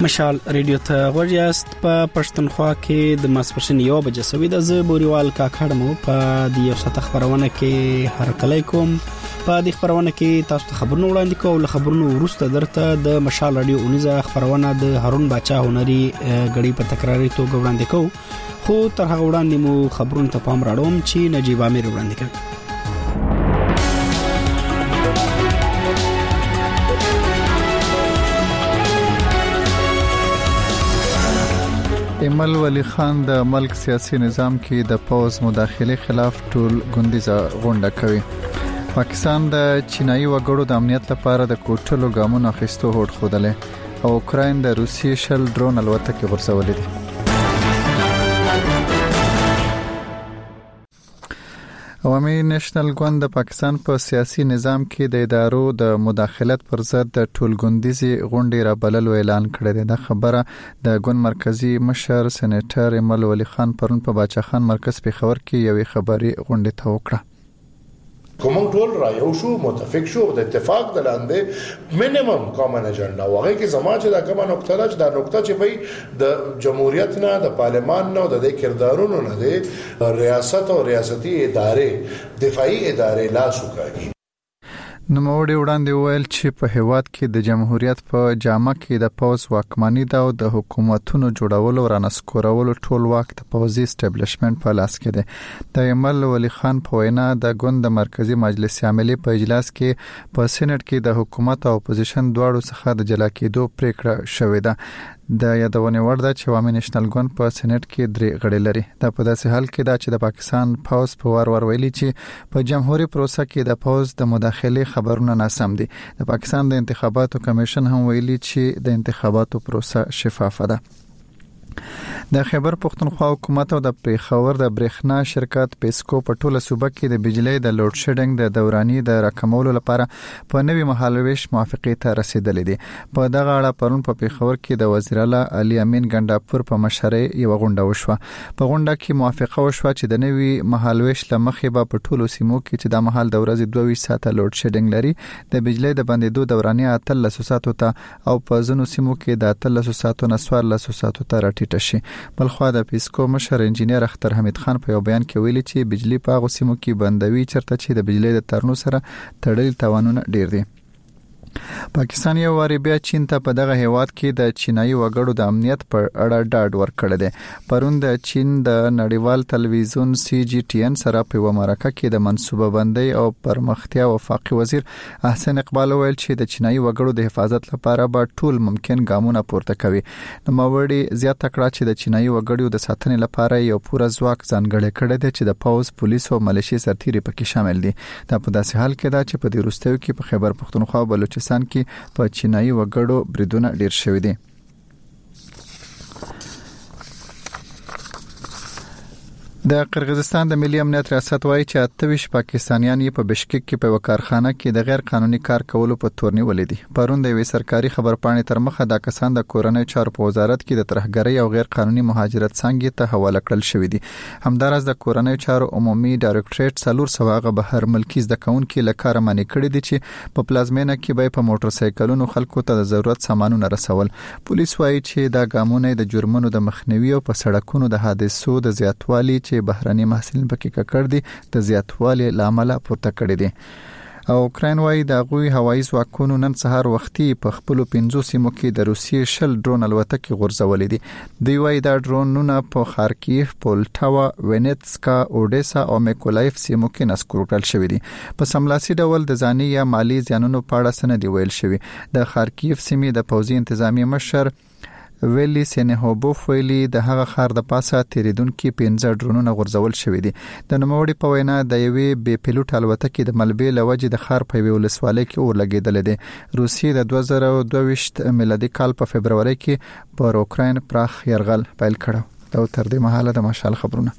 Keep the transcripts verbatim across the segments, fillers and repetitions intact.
مشال ریډیو ته غوړیاست په پښتونخوا کې د ماسپښین یو بجې سوي د ز بوريوال کاکړمو په د یو ساعت خبرونه کې هرکلی کوم. په دې خبرونه کې تاسو ته خبرونه وړاندې کوم. له خبرونو وروسته درته د مشال ریډیو اونیزه خبرونه د هارون باچا هنري غړي په تکراري توګه وړاندې کوم. خو تر هغه وړاندې مو خبرونه ته پام راړوم چې نجيب امیر وړاندې کوي. ایمل ولی خان د ملک سیاسي نظام کې د پوز مداخله خلاف ټول غونډیزه غونډه کوي. پاکستان د چینایي وګړو د امنیت لپاره د کوټلو ګامونو اخیستو هوډ خوده او اوکراین د روسي شل ډرون الوتکې غورځولې دي. عوامي نېشنل ګوند د پاکستان په سیاسي نظام کې د ادارو د مداخلت پر ضد د ټولګوندیزي غونډې را بللو اعلان کړی دی. دا خبره د ګوند مرکزی مشر سېنیټر ایمل ولی خان پرون په باچا خان مرکز پیښور کې یوې خبري غونډې ته وکړه. کوم ټول را یو شو متفق شو د اتفاق د لاندې مینیمم کامن اجنډا وغه کې زما چې دا کومه نقطه ده چې دا نقطه چې به د جمهوریت نه د پارلمان نه د کردارونو نه د ریاست او ریاستي ادارې دفاعي ادارې لاس وکړي. نو موړي وړاندې ویل چې په هیواد کې د جمهوریت په جامه کې د پوز واکمنۍ دا او د حکومتونو جوړولو را نسکورولو ټول واک د پوزي اسټابلیشمنت په لاس کې دی. د ایمل ولی خان په وینا د ګوند مرکزی مجلس عاملې په اجلاس کې په سېنات کې د حکومت او اپوزیشن دواړو څخه د جلا کېدو پریکړه شوې ده. د یادونه ورده چې عوامي نېشنل ګوند په سېنات کې درې غړي لري. دا په داسې حال کې دا چې د پاکستان پوز په وار ور ویلي چې په جمهوریت پروسه کې د پوز د مداخله خبرونه ناسم دي. د پاکستان د انتخاباتو کمیشن هم ویلي چې د انتخاباتو پروسه شفافه ده. د خیبر پختونخوا حکومت او د پېښور د برېښنا شرکت پیسکو په ټوله صوبه کې د بجلی د لوډ شیډینګ د دوراني د راکمولو لپاره په نوي مهالويش موافقه ته رسیدلې دي. په دغه اړه پرون په پېښور کې د وزیر اعلی علي امین ګنداپور په مشرۍ یو غونډه وشوه. په غونډه کې موافقه وشوه چې د نوي مهالويش لمخې به په ټولو سیمو کې چې د مهال د ورځې دوه ویشت ساعته لوډ شیډینګ لري د بجلی د بندیدو دوراني اتلس ساعتو ته او په ځینو سیمو کې د اتلس ساعتو نه څوارلس ساعتو ته راټیټه شي. بلخوا د پیسکو مشر انجینیر اختر حمید خان په یو بیان کې ویلي چې بجلی په هغه سیمو کې بندوي چرته چې د بجلی د ترنو سره تړلي توانونه ډیر دي. پاکستان یو واری بیا چین ته په دغه هیواد کې د چینایي وګړو د امنیت پر اړه ډاډ ورکړی دی. پرون د چین د نړیوال تلویزیون سی جی ټي ان سره په مرکه کې د منصوبه بندۍ او پرمختیا وفاقي وزیر احسن اقبال ویل چې د چینایي وګړو د حفاظت لپاره به ټول ممکن ګامونه پورته کوي. نو ماوړي زیاته کړه چې د چینایي وګړو د ساتنې لپاره یو پوره ځواک ځانګړی کړی دی چې د پوز، پولیس او ملیشي سرتیري پکې شامل دي. دا په داسې حال کې ده چې په دې وروستیو کې په خیبر پختونخوا او بلوچستان کې په چینایي وګړو بریدونه ډیر شوي دي. د قرغیزستان د ملي امنیت ریاست وایي چې اتویش پاکستانیان یې په بشکک کې په وکارخانه کې د غیر قانوني کار کولو په تور نیولې دي. پرون د یوې سرکاري خبرپاڼې تر مخه د کسان د کورنۍ چارو په وزارت کې د ترهګرۍ او غیر قانوني مهاجرت څنګه ته حواله کړل شوې دي. همدارس د کورنۍ چارو عمومي ډایرکټریټ څلور سوه بهر ملکی زده کوونکو لکاره معنی کړی دي چې په پلازمینه کې به په موټر سایکلونو خلکو ته د ضرورت سامانونه رسول. پولیس وایي چې دا ګامونه د جرمونو د مخنیوي او په سړکونو د حادثو د زیاتوالي چې بهراني محصلین پکې ککړ دي د زیاتوالي لامل پورته کړی دي. او اوکراین وايي د غوي هوایي ځواکونو نن سهار وختي په خپل پنځو سیمو کې د روسیې شل ډرون الوتکې غورځولې دي. دوی وايي دا ډرونونه په خارکیف، پولټاوا، وینیتسکا، اوډیسا او میکولایف سیمو کې نسکور کړل شوی دي. په سملاسي ډول د ځاني یا مالی زیانونو په اړه سند ویل شوی. د خارکیف سیمې د پوځي انتظامی مشر ویلی سینهوبوف ویلی د هغه خار د پاسه تیریدونکو پنځه ډرونونه غورځول شوی دي. د نوموړي په وینا د یوې بې پیلوټ الوتکې د ملبې لوجې د خار په ویل ولسوالۍ کې ورلګیدل دي. روسیې د دوه زره دوه ویشت میلادي کال په فبرवरी کې پر اوکراین پراخ يرغل پیل کړو. دا تر دې مهاله د مشال خبرونه.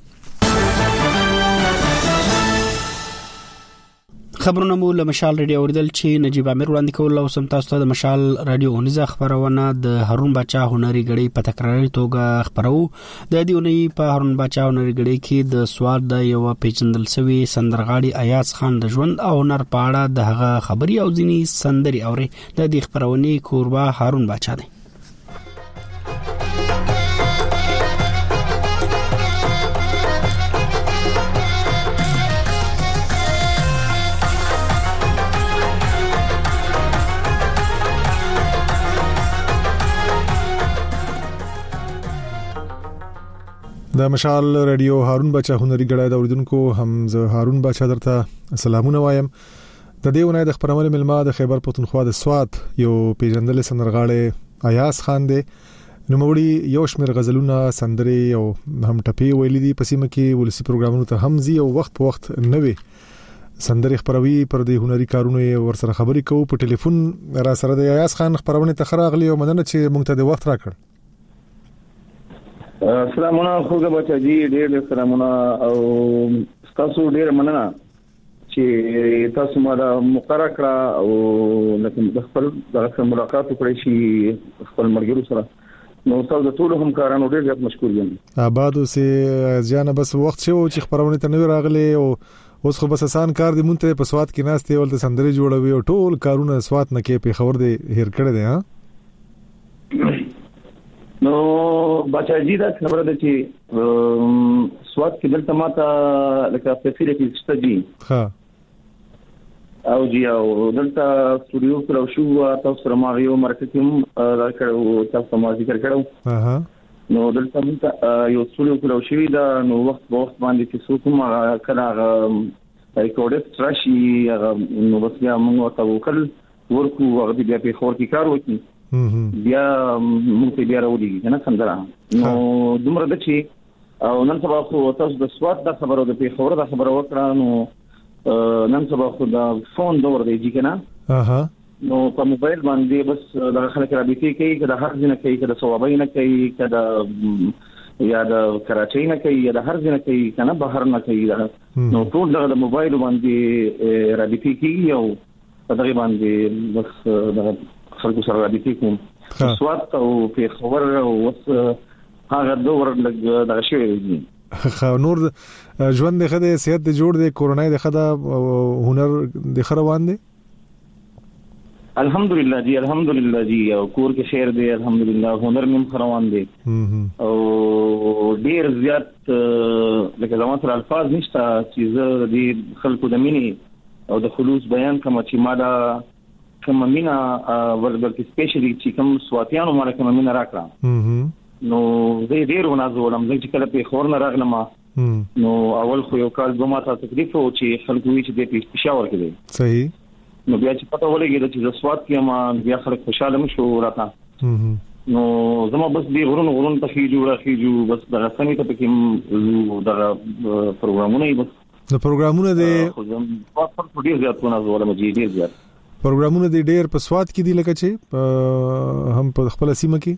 خبرونه مو له مشال ریډیو اوریدل چې نجيب امیر وړاندې کول او سم تاسو ته د مشال رادیو اونیزه خبرونه د هارون باچا هنري غړي په تکراري توګه خبرو. د دې اونۍ په هارون باچا هنري غړي کې د سوار د یو پیچندل سوي سندرغاړي ایاز خان د ژوند او هنر په اړه د هغه خبري او ځینی سندري اوري. د دې خبرونې کوربه هارون باچا دی. د مشال رادیو هارون بچا هنري ګړای د اوریدونکو هم زه هارون بچا درته سلامونه وایم. د دې ونې د خبرونه ملما د خیبر پښتونخوا د سوات یو پیژندل سندرغاړي ایاز خان دی. نو موري یو شمیر غزلونه سندري او هم ټپي ویلي دي پسیمه کې ولسی پروګرامونو ته هم زی او وخت په وخت نوي سندري خبروي پر د هنري کارونو ور سره خبري کوو. په ټلیفون را سره د ایاز خان خبرونه ته خراغلی او مننه چې مونږ ته د وخت راکړ. سلامونه خوګه بچا جی ډېر ډېر سلامونه او تاسو ډېر مننه چې تاسو ماده مقرره کړه او لکه د خپل د خپل ملاقات وکړئ شي خپل مرګرو سره. نو تاسو د ټول هم کارانو ډېر زیات مشکور یم. آبادو سه ځانه بس وخت شو چې خبرونه ته نوی راغلي او اوس خو بس آسان کار دی مونته په سواد کې ناس ته ولته سندري جوړوي او ټول کارونه سواد نه کې په خبر دی هیر کړی دی. ها نو بچا جی دا خبره ده چې سواد کې دلته ماته لکه فیسیلیټی شته دي. ها او جی او دلته سټوډیو پر شو تاسو سره ما یو مارکیټینګ راکړو تاسو ما ذکر کړو. اها نو دلته یو سټوډیو پر شو دا نو وخت په وخت باندې چې څوک ما کړه ریکورډ ترشي نو بس یا موږ ته وکړ ورکو هغه بیا په خور کې کار وکړي بیا موږ ته بیا راوړي کنه څنګه. نو دومره د چې او نن سبا خو تاسو د سواد د خبرو د په خبره د خبره وکړه. نو نن سبا خو د فون دور دی کنه. اها نو په موبایل باندې بس د خلک را بيتي کوي کله هر ځنه کوي کله ثوابای نه کوي کله یا د کراچۍ نه کوي یا د هر ځنه کوي کنه بهر نه کوي. نو ټول د موبایل باندې را بيتي کوي او په دغه باندې بس د خلکو سره راځي کوم سواد او په خبر او وس هغه دور لګ دغه شی دی. خو نور ژوند د خدای صحت د جوړ دی کورونای د خدای هنر د خروان دی الحمدلله جی الحمدلله جی او کور کې خیر دی الحمدلله هنر مم خروان دی او ډیر زیات لکه زموږ سره الفاظ نشته چې زه د خلکو د مینې او د خلوص بیان کوم چې ما دا کوم مینا وربل سپیشلی چې کوم سواتیانو مال کوم مینا راکړه. نو زه ډیر ونازولم چې کله په خور نه راغلم. نو اول خو یو کال دوه ماته تکلیف و چې خلکو وی چې د پېښور کې دی صحیح. نو بیا چې پته ولګی چې د سوات کې ما بیا خلک خوشاله مشو راته. نو زما بس دی غرون غرون ته کیجو راخیجو بس د غسنی ته پکې د پروګرامونه بس د پروګرامونه د خو زم په ډیر زیات ونازولم چې ډیر زیات پروګرامونه د ډیر په سواد کې دي لکه چې هم په خپل سیمه کې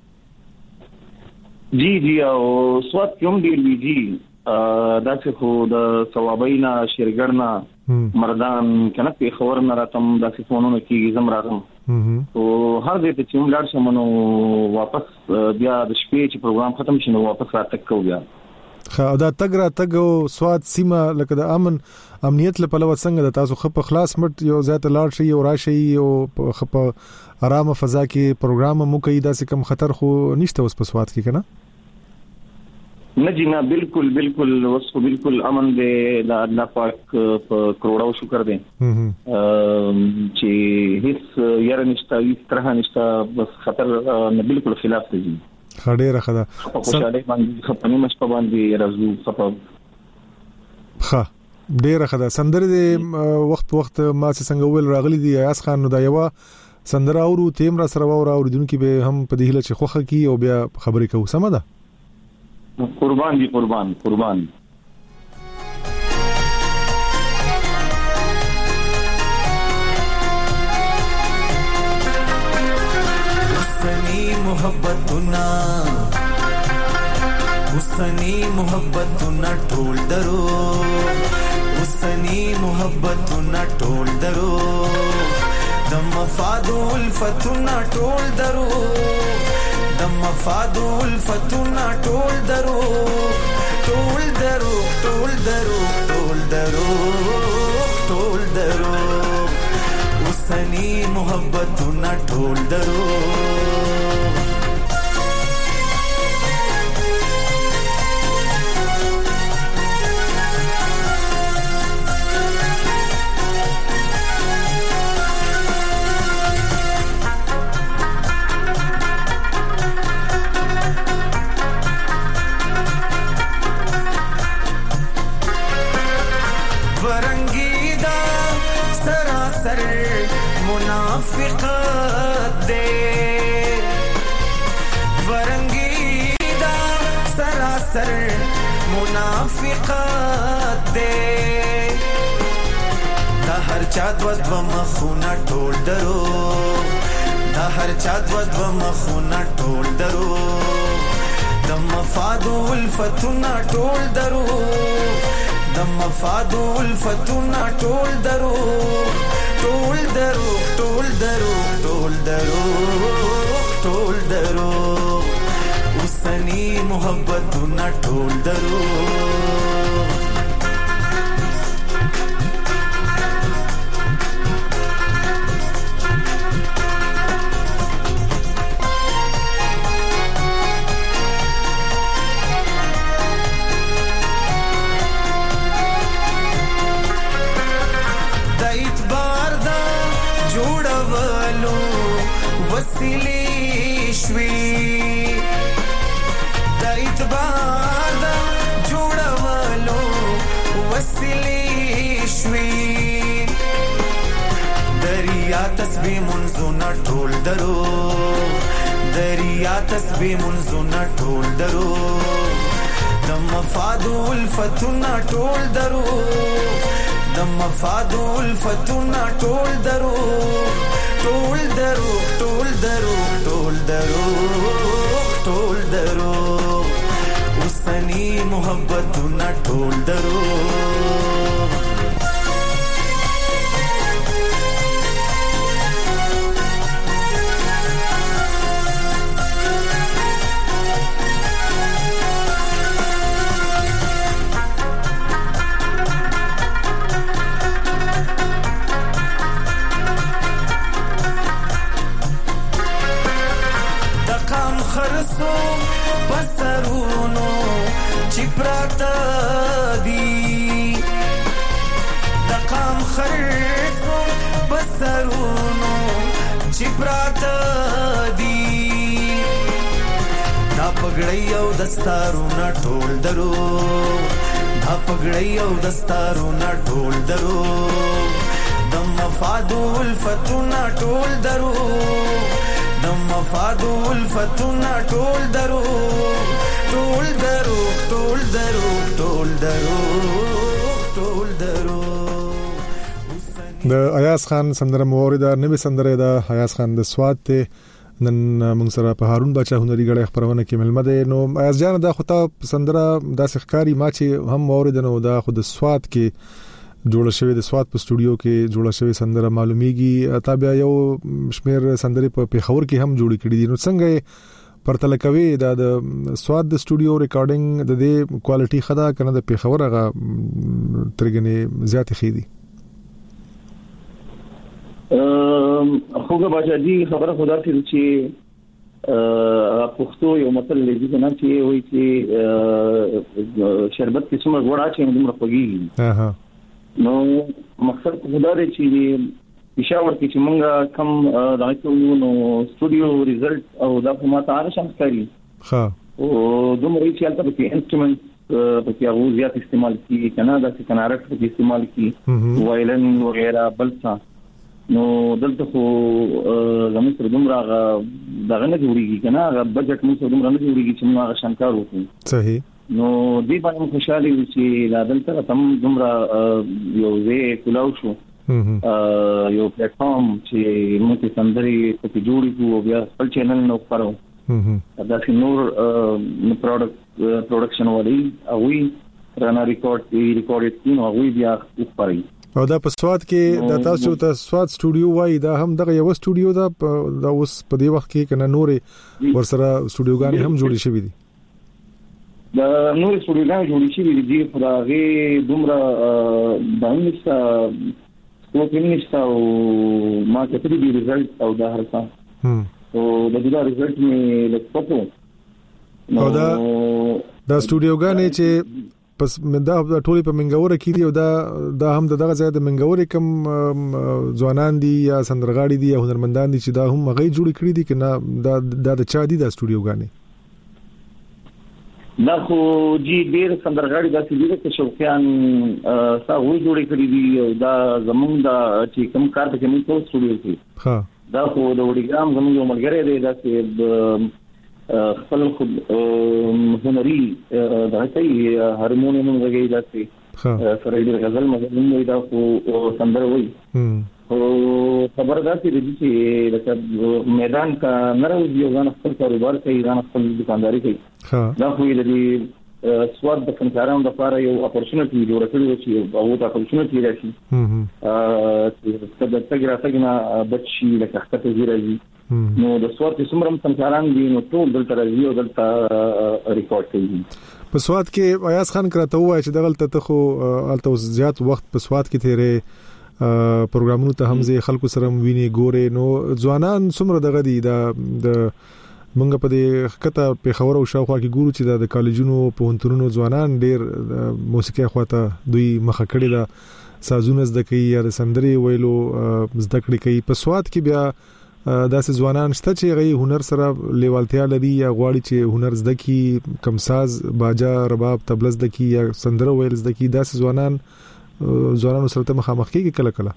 جی جی او سواد کوم دی وی جی دا چې خو د ثوابینا شیرګرنا مردان کنه په خبر نه راتم د فونونو کې زم راغم. او هر دې ته چې موږ لاړ شم نو واپس بیا د شپې چې پروګرام ختم شي نو واپس راتکو بیا. خا دا تګ را تګ او سواد سیمه لکه د امن امنیت لپاره څنګه د تاسو خپ خلاص مټ یو ذات لاړ شي او راشي او خپ آرامه فضا کې پروګرام مو کوي دا څه کم خطر خو نشته اوس په سواد کې کنه نه جی نه بالکل بالکل وسو بالکل امن دې د الله پاک په کروڑو شکر دې چې هیڅ یاره نشته هیڅ طرح نشته بس خطر نه بالکل خلاف دی. خډه راخدا خوشاله باندې خپنه مش په باندې رازو خپل ښه ډیره خدا سندره د وخت وخت ما څنګه ویل راغلي دی ایاز خان نو دا یو سندره اورو تیم را سره و اوریدونکو به هم په دې هله چې خوخه کی او بیا خبرې کوو سم ده. قربان دی قربان قربان حسنی محبتنا حسنی محبتنا ټول درو حسنی محبتنا ټول درو د مفاد الفتنا ټول درو د مفاد الفتنا ټول درو ټول درو ټول درو ټول درو ټول درو حسنی محبتنا ټول درو منافقت دے ورنگیدہ سراسر منافقت دے دا هر چا دو دو مخونه ټول درو دا هر چا دو دو مخونه ټول درو د مفاد الفتنا ټول درو د مفاد الفتنا ټول درو ټول درو ټول درو ټول درو ټول درو اوسنی محبتنا ټول درو وسیلی شوی دا اعتبار دا جوړولو وسیلی شوی دریا تسبیح منزونه ټول درو دریا تسبیح منزونه ټول درو د مفاد الفتنا ټول درو د مفاد الفتنا ټول درو ټول درو ټول درو ټول درو ټول درو اوسنی محبتونه ټول درو خرسو بسرونو چی پراتا دی دقام خرسو بسرونو چی پراتا دی دا پگڑی او دستارونا ټول درو دا پگڑی او دستارونا ټول درو د مفاد الفتنا ټول درو د مفاد الفتنا ټول درو ټول درو ټول درو ټول درو ټول درو د ایاز خان سندره موریدا نوې سندره ده ایاز خان د سواد ته نن موږ سره په هارون بچا هنري غړي خبرونه کې ملمه ده نو ایاز جان دا خو ته سندره د سخکاری ما چې هم موریدا نو دا خو د سواد کې جوړ شوی د سواد په سټوډیو کې جوړ شوی سندره معلومیږي تابع یو شمیر سندري په پیښور کې هم جوړ کړي دي نو څنګه پرتل کوي دا د سواد د سټوډیو ریکارډینګ د دې کوالټي خدا کنه د پیښور هغه ترګنې زیات خېدي ام خوګه بچی خبره خدا ته چې ا پښتو یو متل لږی کنه چې وایي چې شربت کې څومره غوړه چې موږ راپګي اها نو مقصد خدا دې چې پېښور کې چې مونږه کم راځو نو سټوډیو ریزلټ او دا په ماته ارشم کوي ها او دومره چې البته په انسټرومنت په کې هغه زیات استعمال کی کنه دا چې کنارټ په استعمال کی وایلن وغیرہ بلڅا نو دلته خو زموږ سره دومره دا نه جوړیږي کنه هغه بجټ موږ سره دومره نه جوړیږي چې موږ هغه شانکار وکړو صحیح نو دې باندې خوشاله یو چې لا دلته تم دومره یو وی کلاو شو یو پلیټ فارم چې موږ سندري په جوړی کو بیا خپل چینل نو خبرو دا چې نور پروډکټ پروډکشن والی او وی رانا ریکارډ ای ریکارډ کین او وی بیا خبري او دا په سواد کې د تاسو ته سواد سټوډیو وای دا هم دغه یو سټوډیو دا د اوس په دې وخت کې کنه نورې ورسره سټوډیوګان هم جوړې شوې دي دا نور سټوډیوګان جوړې شوې دي په هغه دومره باندې څه کوم نشته او ما کتلې دي ریزلټ او دا هرڅه هم او د دې ریزلټ مې لکه او دا دا سټوډیوګان چې پس دا ټولې په منګور کې دي او دا دا هم دغه ځای د منګور کم ځوانان دي یا سندرغاړي دي یا هنرمندان دي چې دا هم غي جوړ کړی دي کنه دا د چا دي د سټوډیوګانې دا خو جی ډیر سندرغاړي داسې دي چې شوقیان سا وې جوړې کړې دي او دا زمونږ د چې کوم کار ته کوم څه سټوډیو کې ها دا خو د وړيګرام زمونږ یو ملګری دی دا چې خپل خود هنري دا چې هارمونیم وغږی دا چې سره دې غزل مزمن دا خو سندر وې او خبر دا چې چې د میدان کا نړۍ یو ځان خپل کاروبار کوي ځان خپل دکانداري کوي دا خو دې سواد د کمکارانو لپاره یو اپورچونټی جوړ کړی چې او دا اپورچونټی راشي ا چې د تګرا تګنا بچي لکه حقته زیرایي نو د سواد څومره کمکاران دي نو ټول دلته راځي او دلته ریکارډ کوي په سواد کې ایاز خان کراته وای چې دغلت ته خو الته زیات وخت په سواد کې تیرې پروګرامونو ته هم زه خلکو سره ویني ګوره نو ځوانان څومره دغه دي د منګه په دې خطه په خبرو شاوخوا کې ګورو چې د کالجونو په هنتونو ځوانان ډیر موسیقي خواته دوی مخه کړی دا سازونه زده کوي یا د سندري ویلو زده کړی کوي په سواد کې بیا داسې ځوانان شته چې غي هنر سره لیوالتیا لري یا غواړي چې هنر زده کی کم ساز باجا رباب تبله زده کی یا سندره ویل زده کی داسې ځوانان ځوانانو سره ته مخامخ کیږي کله کله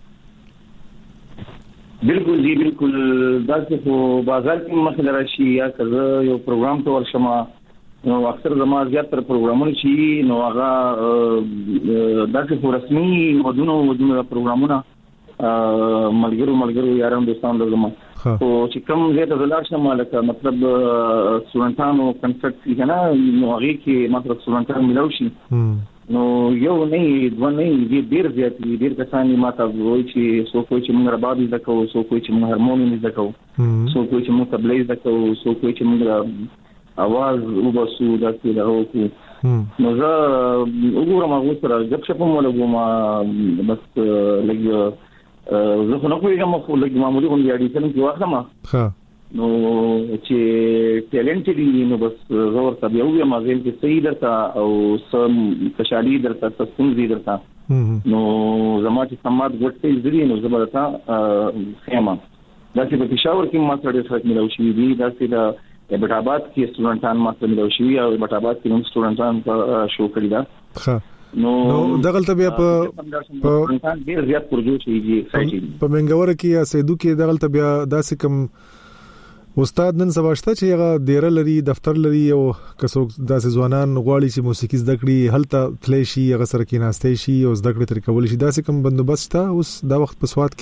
بالکل جی بالکل دا چې په بازار کې مسله راشي یا کله یو پروګرام ته ورشمه نو اکثر زما زیات تر پروګرامونه شي نو هغه دا چې رسمي ودونو ودونو پروګرامونه ملګرو ملګرو یارانو دوستانو زما او چې کوم زیات دلار شمه لکه مطلب سټوډنټانو کنسرت کې نه نو هغه کې مطلب سټوډنټانو ملو شي نو یو نه دوه نه دي ډیر زیات دي ډیر کسان ماته وایي چې سو کوی چې موږ رباب زده کوو سو کوی چې موږ هارمونیم زده کوو سو کوی چې موږ تبله زده کوو سو کوی چې موږ اواز وباسو دا چې دا وکړو نو زه وګورم هغه سره جب شپم ولا ګوما بس لګي زه خو نه کوم خو لګي معمولی غونډه اړیکه کې واخلم ها نو چې ټیلنټ دی نو بس زور ته یو یم ازل کې صحیح درته او سم کشالي درته تاسو دې درته نو زما چې سمات ګټې زری نو زبرتا خیمه دا چې په پېښور کې ما سره ډېر ملو شي دي دا چې د بټاباد کې سټوډنټان ما سره ملو شي او بټاباد کې نو سټوډنټان په شو کړی دا ها نو دغلت بیا په سټوډنټان ډېر زیات پرجوش دي په منګور کې یا سیدو کې دغلت بیا داسې کوم استاد نن سبا شته چې هغه ډیر لري دفتر لري او کسو داسې ځوانان غواړي چې موسیقي زده کړي هلته تللی شي هغه سره کې ناستې شي او زده کړې تر کول شي داسې کوم بندوبست شته اوس دا وخت په سواد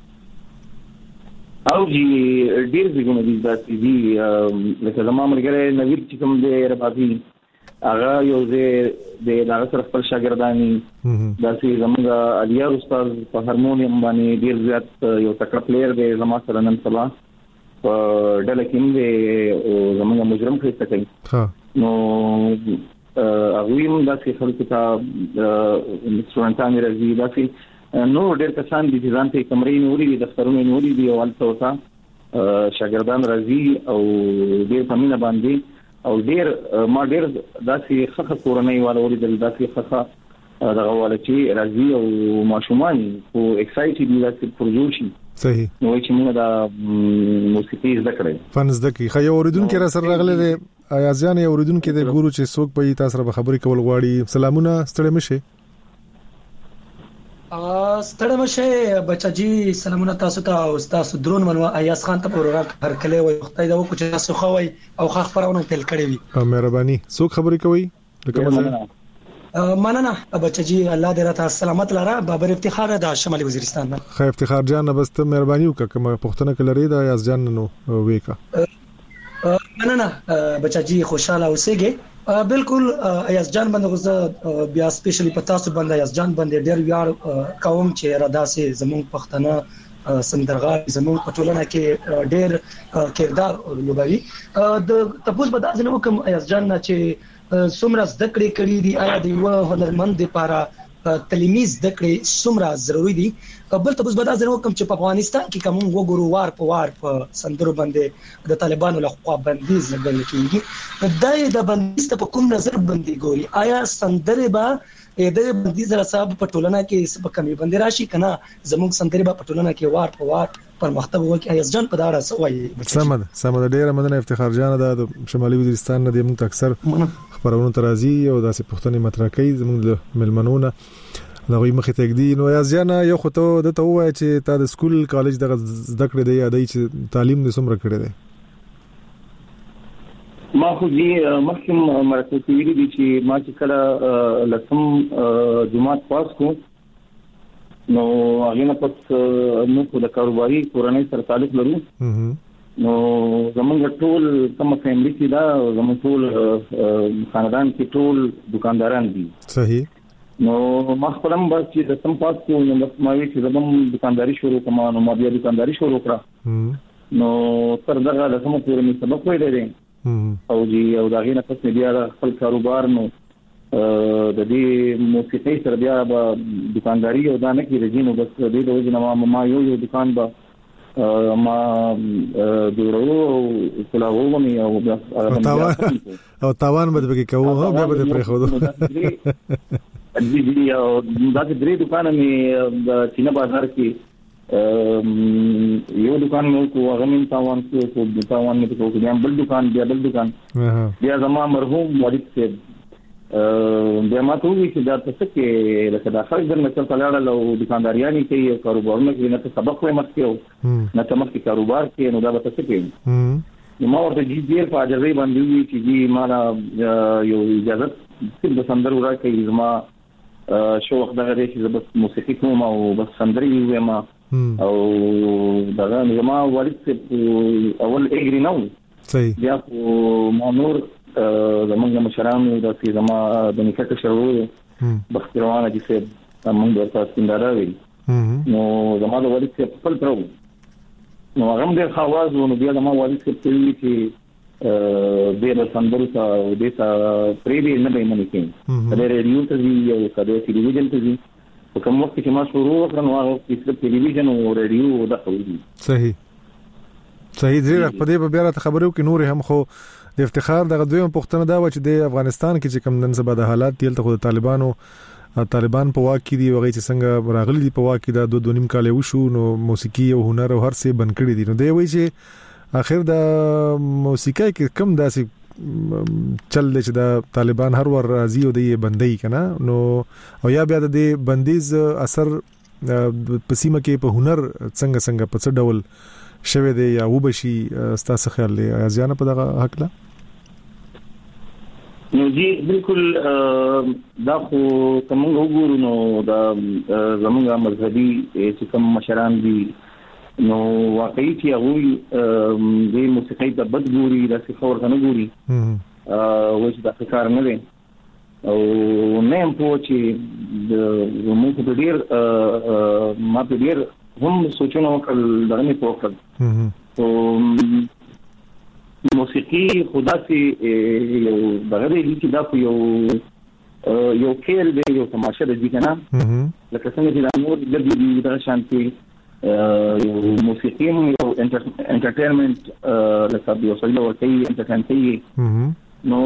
کې او جی ډیر ځګونه دي داسې دي لکه زموږ مرګره نویر چې کوم دی ربابي هغه یو دې د هغه سره خپل شاګردانی داسې زموږ الیار استاد په هارمونیم باندې ډیر زیات یو تکړه پلیئر دی زموږ سره نن سبا په ډله کې دی او زموږ مجرم خسته کوي ها نو هغه هم داسې خلکو ته سټوډنټان راځي داسې نو ډېر کسان دي چې ځان ته کمرې نوري دي دفترونه نوري دي او البته وتا شاګردان راځي او ډېر پمینه باندې او ډېر ما ډېر داسې خخه کورنۍ والو دي داسې خخه دغه والا چې راځي او ماشومان او ایکسایټډ دي داسې پرجوشي صحیح نو چې موږ د موسیقي زده کړې فن زده کی خو اوریدونکو را سره راغله د ایازیان اوریدونکو د ګورو چې څوک په تاسو سره خبرې کول غواړي سلامونه ستړي مشه ا ستړي مشه بچاجي سلامونه تاسو ته او تاسو درون منو ایاز خان ته پروګرام هر کله وي وخت دا وکړي چې تاسو خوي او خا خبرونه تل کړی وي مهرباني څوک خبرې کوي لکه مثلا مننه بچاجي الله دې راته سلامت لره بابر افتخار د شمالي وزیرستان نه خیر افتخار جان بس ته مهرباني وکړه پښتنه کلري دا یاز جان نو وېکا مننه بچاجي خوشاله اوسېږي بالکل ایاز جان باندې غوښه بیا سپیشلی پتا سو باندې ایاز جان باندې ډېر ویاړ کوم چې را داسې زموږ پښتنه سندرغاړي زموږ پټولنه کې ډېر کردار لوبوي د تاسو په داسې نو کوم ایاز جان چې څومره زده کړې کړې دي آیا د یو هنرمند لپاره تعلیمي زده کړې څومره ضروری دي بل تاسو به دا ځنو کوم چې په افغانستان کې کوم وګورو وار په وار په سندرو باندې د طالبانو له خوا بندیز لګل کیږي دا د بندیز په کوم نظر باندې ګوري آیا سندره به د بندیز سره صاحب په ټولنه کې سبا کمی باندې راشي کنه زموږ سندره به په ټولنه کې وار په وار پرمختګ وکړي ایاز جان په دا راځي سمد سمد ډیره مننه افتخار جان د شمالي وزیرستان نه د موږ اکثر خبرونو ترازی او داسې پښتني مطرح کوي زموږ ملمنونه لغوی مخې ته کېدی. نو یازجان یو خو ته د ته وای چې تا د سکول کالج دغه زده کړې دی یادای چې تعلیم دې څومره کړی دی؟ ما خو جی مخکې مرکه ویلي دي چې ما چې کله لسم جماعت پاس کو نو هغه نه پس نو د کاروباري کورنۍ سره تعلق لرو. نو زمونږ ټول کوم فیملی کې دا زمونږ ټول خاندان کې ټول دکانداران دي. صحیح. نو ما خپلم بس چې د سم پاس کو نو بس ما وی چې زموږ دکانداري شروع کوم نو ما بیا دکانداري شروع کړه. نو تر دغه د سم پورې می سبق ویلې دي او جی او دا غینه پس بیا خپل کاروبار نو د دې موسیقي سره بیا به دکانداري او دا نه کې رجینو بس دې د وجه ما یو یو دکان به ما جوړو او کلاوو مې او بیا او تاوان به به کوو بیا به پرې خو جی جی او دا چې درې دکان مې د چینه بازار کې یو دکان مې کو هغه مې تاوان کو کو تاوان مې کو بیا بل دکان بیا بل دکان بیا زما مرحوم والد صاحب بیا ما ته وی چې دا څه کې لکه دا خلک درنه څه لاړه لو دکانداریانی کوي او کاروبارونه کوي نه څه سبق وې مخکې نه څه مخکې کاروبار کوي نو دا به څه کوي. نو ما ورته جی ډیر په اجازه باندې وی چې جی ما یو اجازه صرف د سندرو راکړي زما شو وخت دغه دی چې بس موسیقي کوم او بس سندري وایم او دغه زما والد څه اول اګری نو صحیح بیا ما نور زمونږ مشرانو د سي زما د نکاح شروع بختیروان دي چې موږ ورته ستنداره ویل نو زما د والد څه خپل ترو نو هغه د خواز نو بیا زما والد څه کوي چې د د سندرو ته د تا پریوی نه به منې کېږي د ریډیو ته دی او د ټلویزیون ته دی په کوم وخت چې ما شروع وکړم نو هغه چې ټلویزیون او ریډیو د خوري. صحیح صحیح زیرا په دې بیا را خبرو کې نور هم خو د افتخار دغه دویم پښتنه دا و چې د افغانستان کې چې کوم نن سبا د حالات تل ته د طالبانو طالبان په واک کې دي وغه چې څنګه راغلي دي په واک کې دا دوه دو نیم کال وشو نو موسیقي او هنر او هر څه بند کړی دي. نو دی وایي چې اخر د موسیقي کې کم داسې چل دی چې د طالبان هر ور راځي او د بندي کنه نو او یا بیا د بندیز اثر پسیمه کې په هنر څنګه څنګه په څه ډول شوه دی یا وبشي ستاسو خیال دی ازیانه په دغه حق لا؟ نو جی بالکل دا خو کوم وګورو نو دا زموږه مذهبي چې کوم مشران دي نو واقعي چې هغه د موسیقي د بدګوري د څخور کنه ګوري او چې دا کار نه دی او نه هم په چې د موږ په ډیر ما په ډیر هم سوچونه وکړل دغه نه پوښتل او موسیقي خدا سي یو بغیر دې چې دا یو یو کېل دی یو تماشه دی کنه لکه څنګه چې د نور د دې د شانتي یو موسیقي یو انټرټینمنت لکه یو څه یو کوي انټرټینمنت نو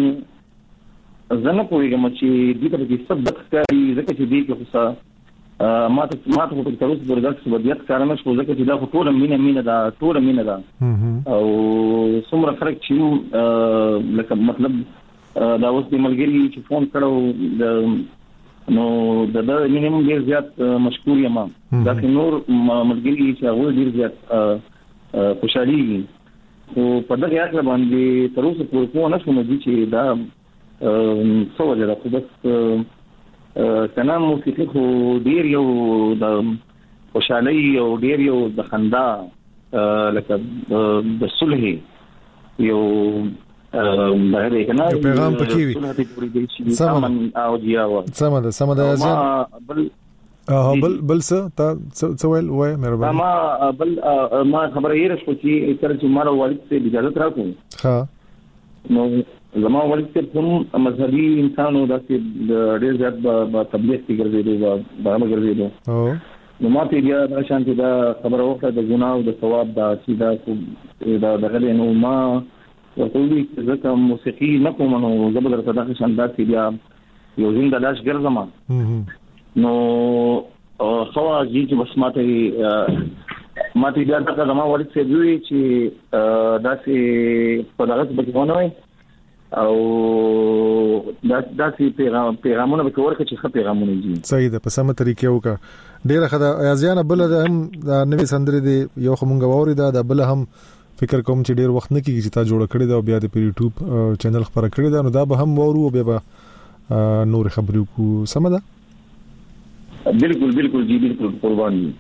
زنه پوهیږم چې دې په دې سب د ښکاري ځکه چې دې کې څه ما ته ما ته په تاسو د ورځ په بدیت کارنه شو ځکه چې دا ټول مینه مینه دا ټول مینه دا او څومره فرق چې لکه مطلب دا اوس د ملګری چې فون کړو د نو د د مینیمم ډیر زیات مشکور یم دا چې نور ملګری چې هغه ډیر زیات خوشالي او په دغه اړه باندې تر اوسه پورې په نه شوم چې دا څه وجه ده خو بس کنا موسیقي خو ډیر یو د خوشالۍ او ډیر یو د خندا لکه د صلح یو دا دی کنه پیغام پکې وي سم او جیاو سم ده سم ده بل اه بل بل څه تا څه ویل وای مهرباني ما بل ما خبره یې رسو چې تر چې مارو والد ته اجازه راکوم ها نو زما والد ته هم مذهبي انسانو داسې ډېر زیات په تبلیغ کې ګرځېدو به ګرځېدو او نو ما ته بیا د شانتي دا خبره وکړه د ګناه او د ثواب دا چې دا دا دغه نو ما ورته وی چې ځکه موسیقي نه کوم نو زبر ته دغه شاندا چې بیا یو زنده لاش ګرځم نو خو چې بس ماته ماته بیا دا زما والد ته وی چې دا چې په دغه په کې ونه وي او دا داسې پیغام پیغامونه به ورکړي چې ښه پیغامونه دي. صحیح ده، په سمه طریقې وکړه. ډیره ښه ایازیان بل د هم د نوې سندرې دی یو خمونګه ووري دا د بل هم فکر کوم چې ډیر وخت نه کیږي چې تا جوړ کړی دا او بیا د یوټیوب چینل خبره کړی دا نو دا به هم وورو بیا به نور خبرې کو. سم ده؟ بالکل بالکل جی بالکل قربان دي.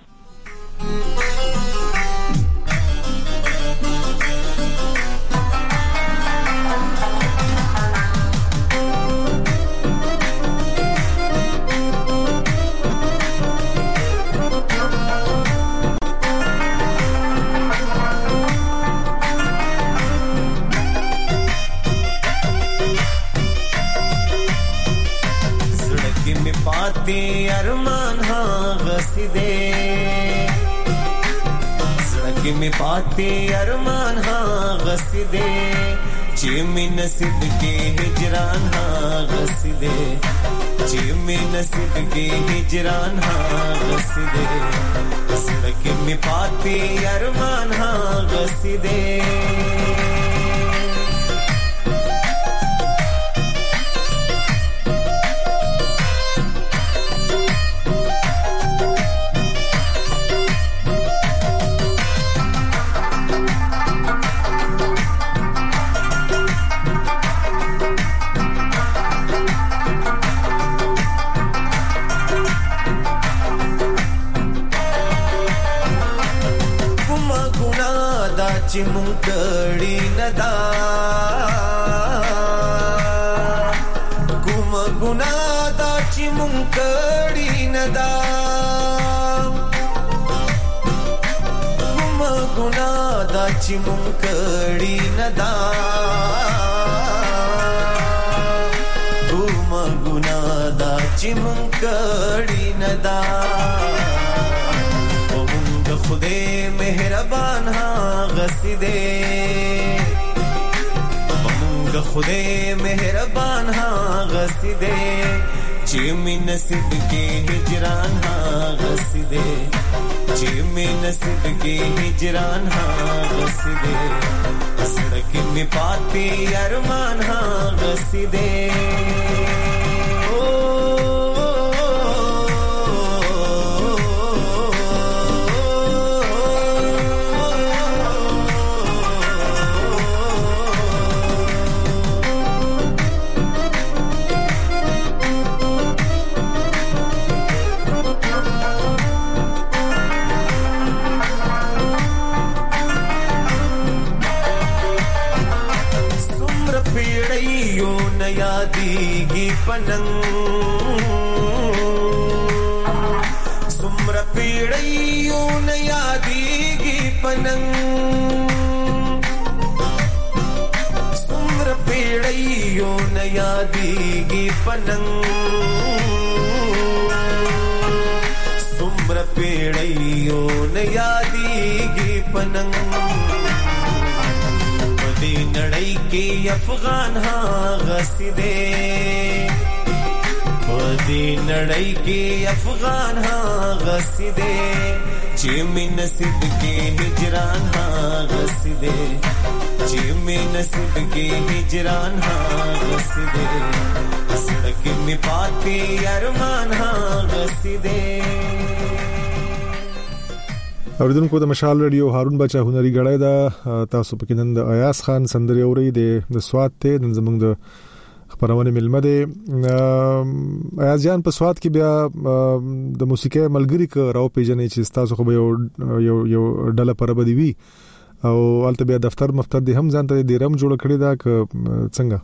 अरमान हाँ गसीदे सड़क में पाते अरमान हाँ गसीदे जिमी नसीब के हिजरान हाँ गसीदे जिमी नसीब के हिजरान हाँ गसीदे सड़क में पाते अरमान हाँ गसीदे چې مونږ کړي ندا کوم ګناه دا چې مونږ کړي ندا کوم ګناه دا چې مونږ کړي ندا کوم ګناه دا چې مونږ کړي ندا خدای مهربان ها غسیدے مونږ خدای مهربان ها غسیدے چې می نصیب کې هجران ها غسیدے چې می نصیب کې هجران ها غسیدے سڑک میں پاتے ارمان ها غسیدے यादीगी पनंग सुम्र पीड़ियों न यादीगी पनंग सुम्र पीड़ियों न यादीगी पनंग सुम्र पीड़ियों न यादीगी पनंग नड़ई के अफगान हाँ गसीदे बदी नड़ई के अफगान हाँ गसीदे जिमी नसीब के हिजरान हाँ गसीदे जिमी नसीब के हिजरान हाँ गसीदे सड़क में पाते अरमान हाँ गसीदे. اوریدونکو د مشال رادیو هارون بچا هنري غړای دا تاسو پکې نن د ایاز خان سندري اوري د سواد ته د زمنګ د خبرونه ملمه ده. ایاز جان په سواد کې بیا د موسیقي ملګری ک راو پیژنې چې تاسو خو یو یو یو ډله پر بدی وی او البته بیا دفتر مفتر دي هم ځان ته د رم جوړ کړی دا ک څنګه؟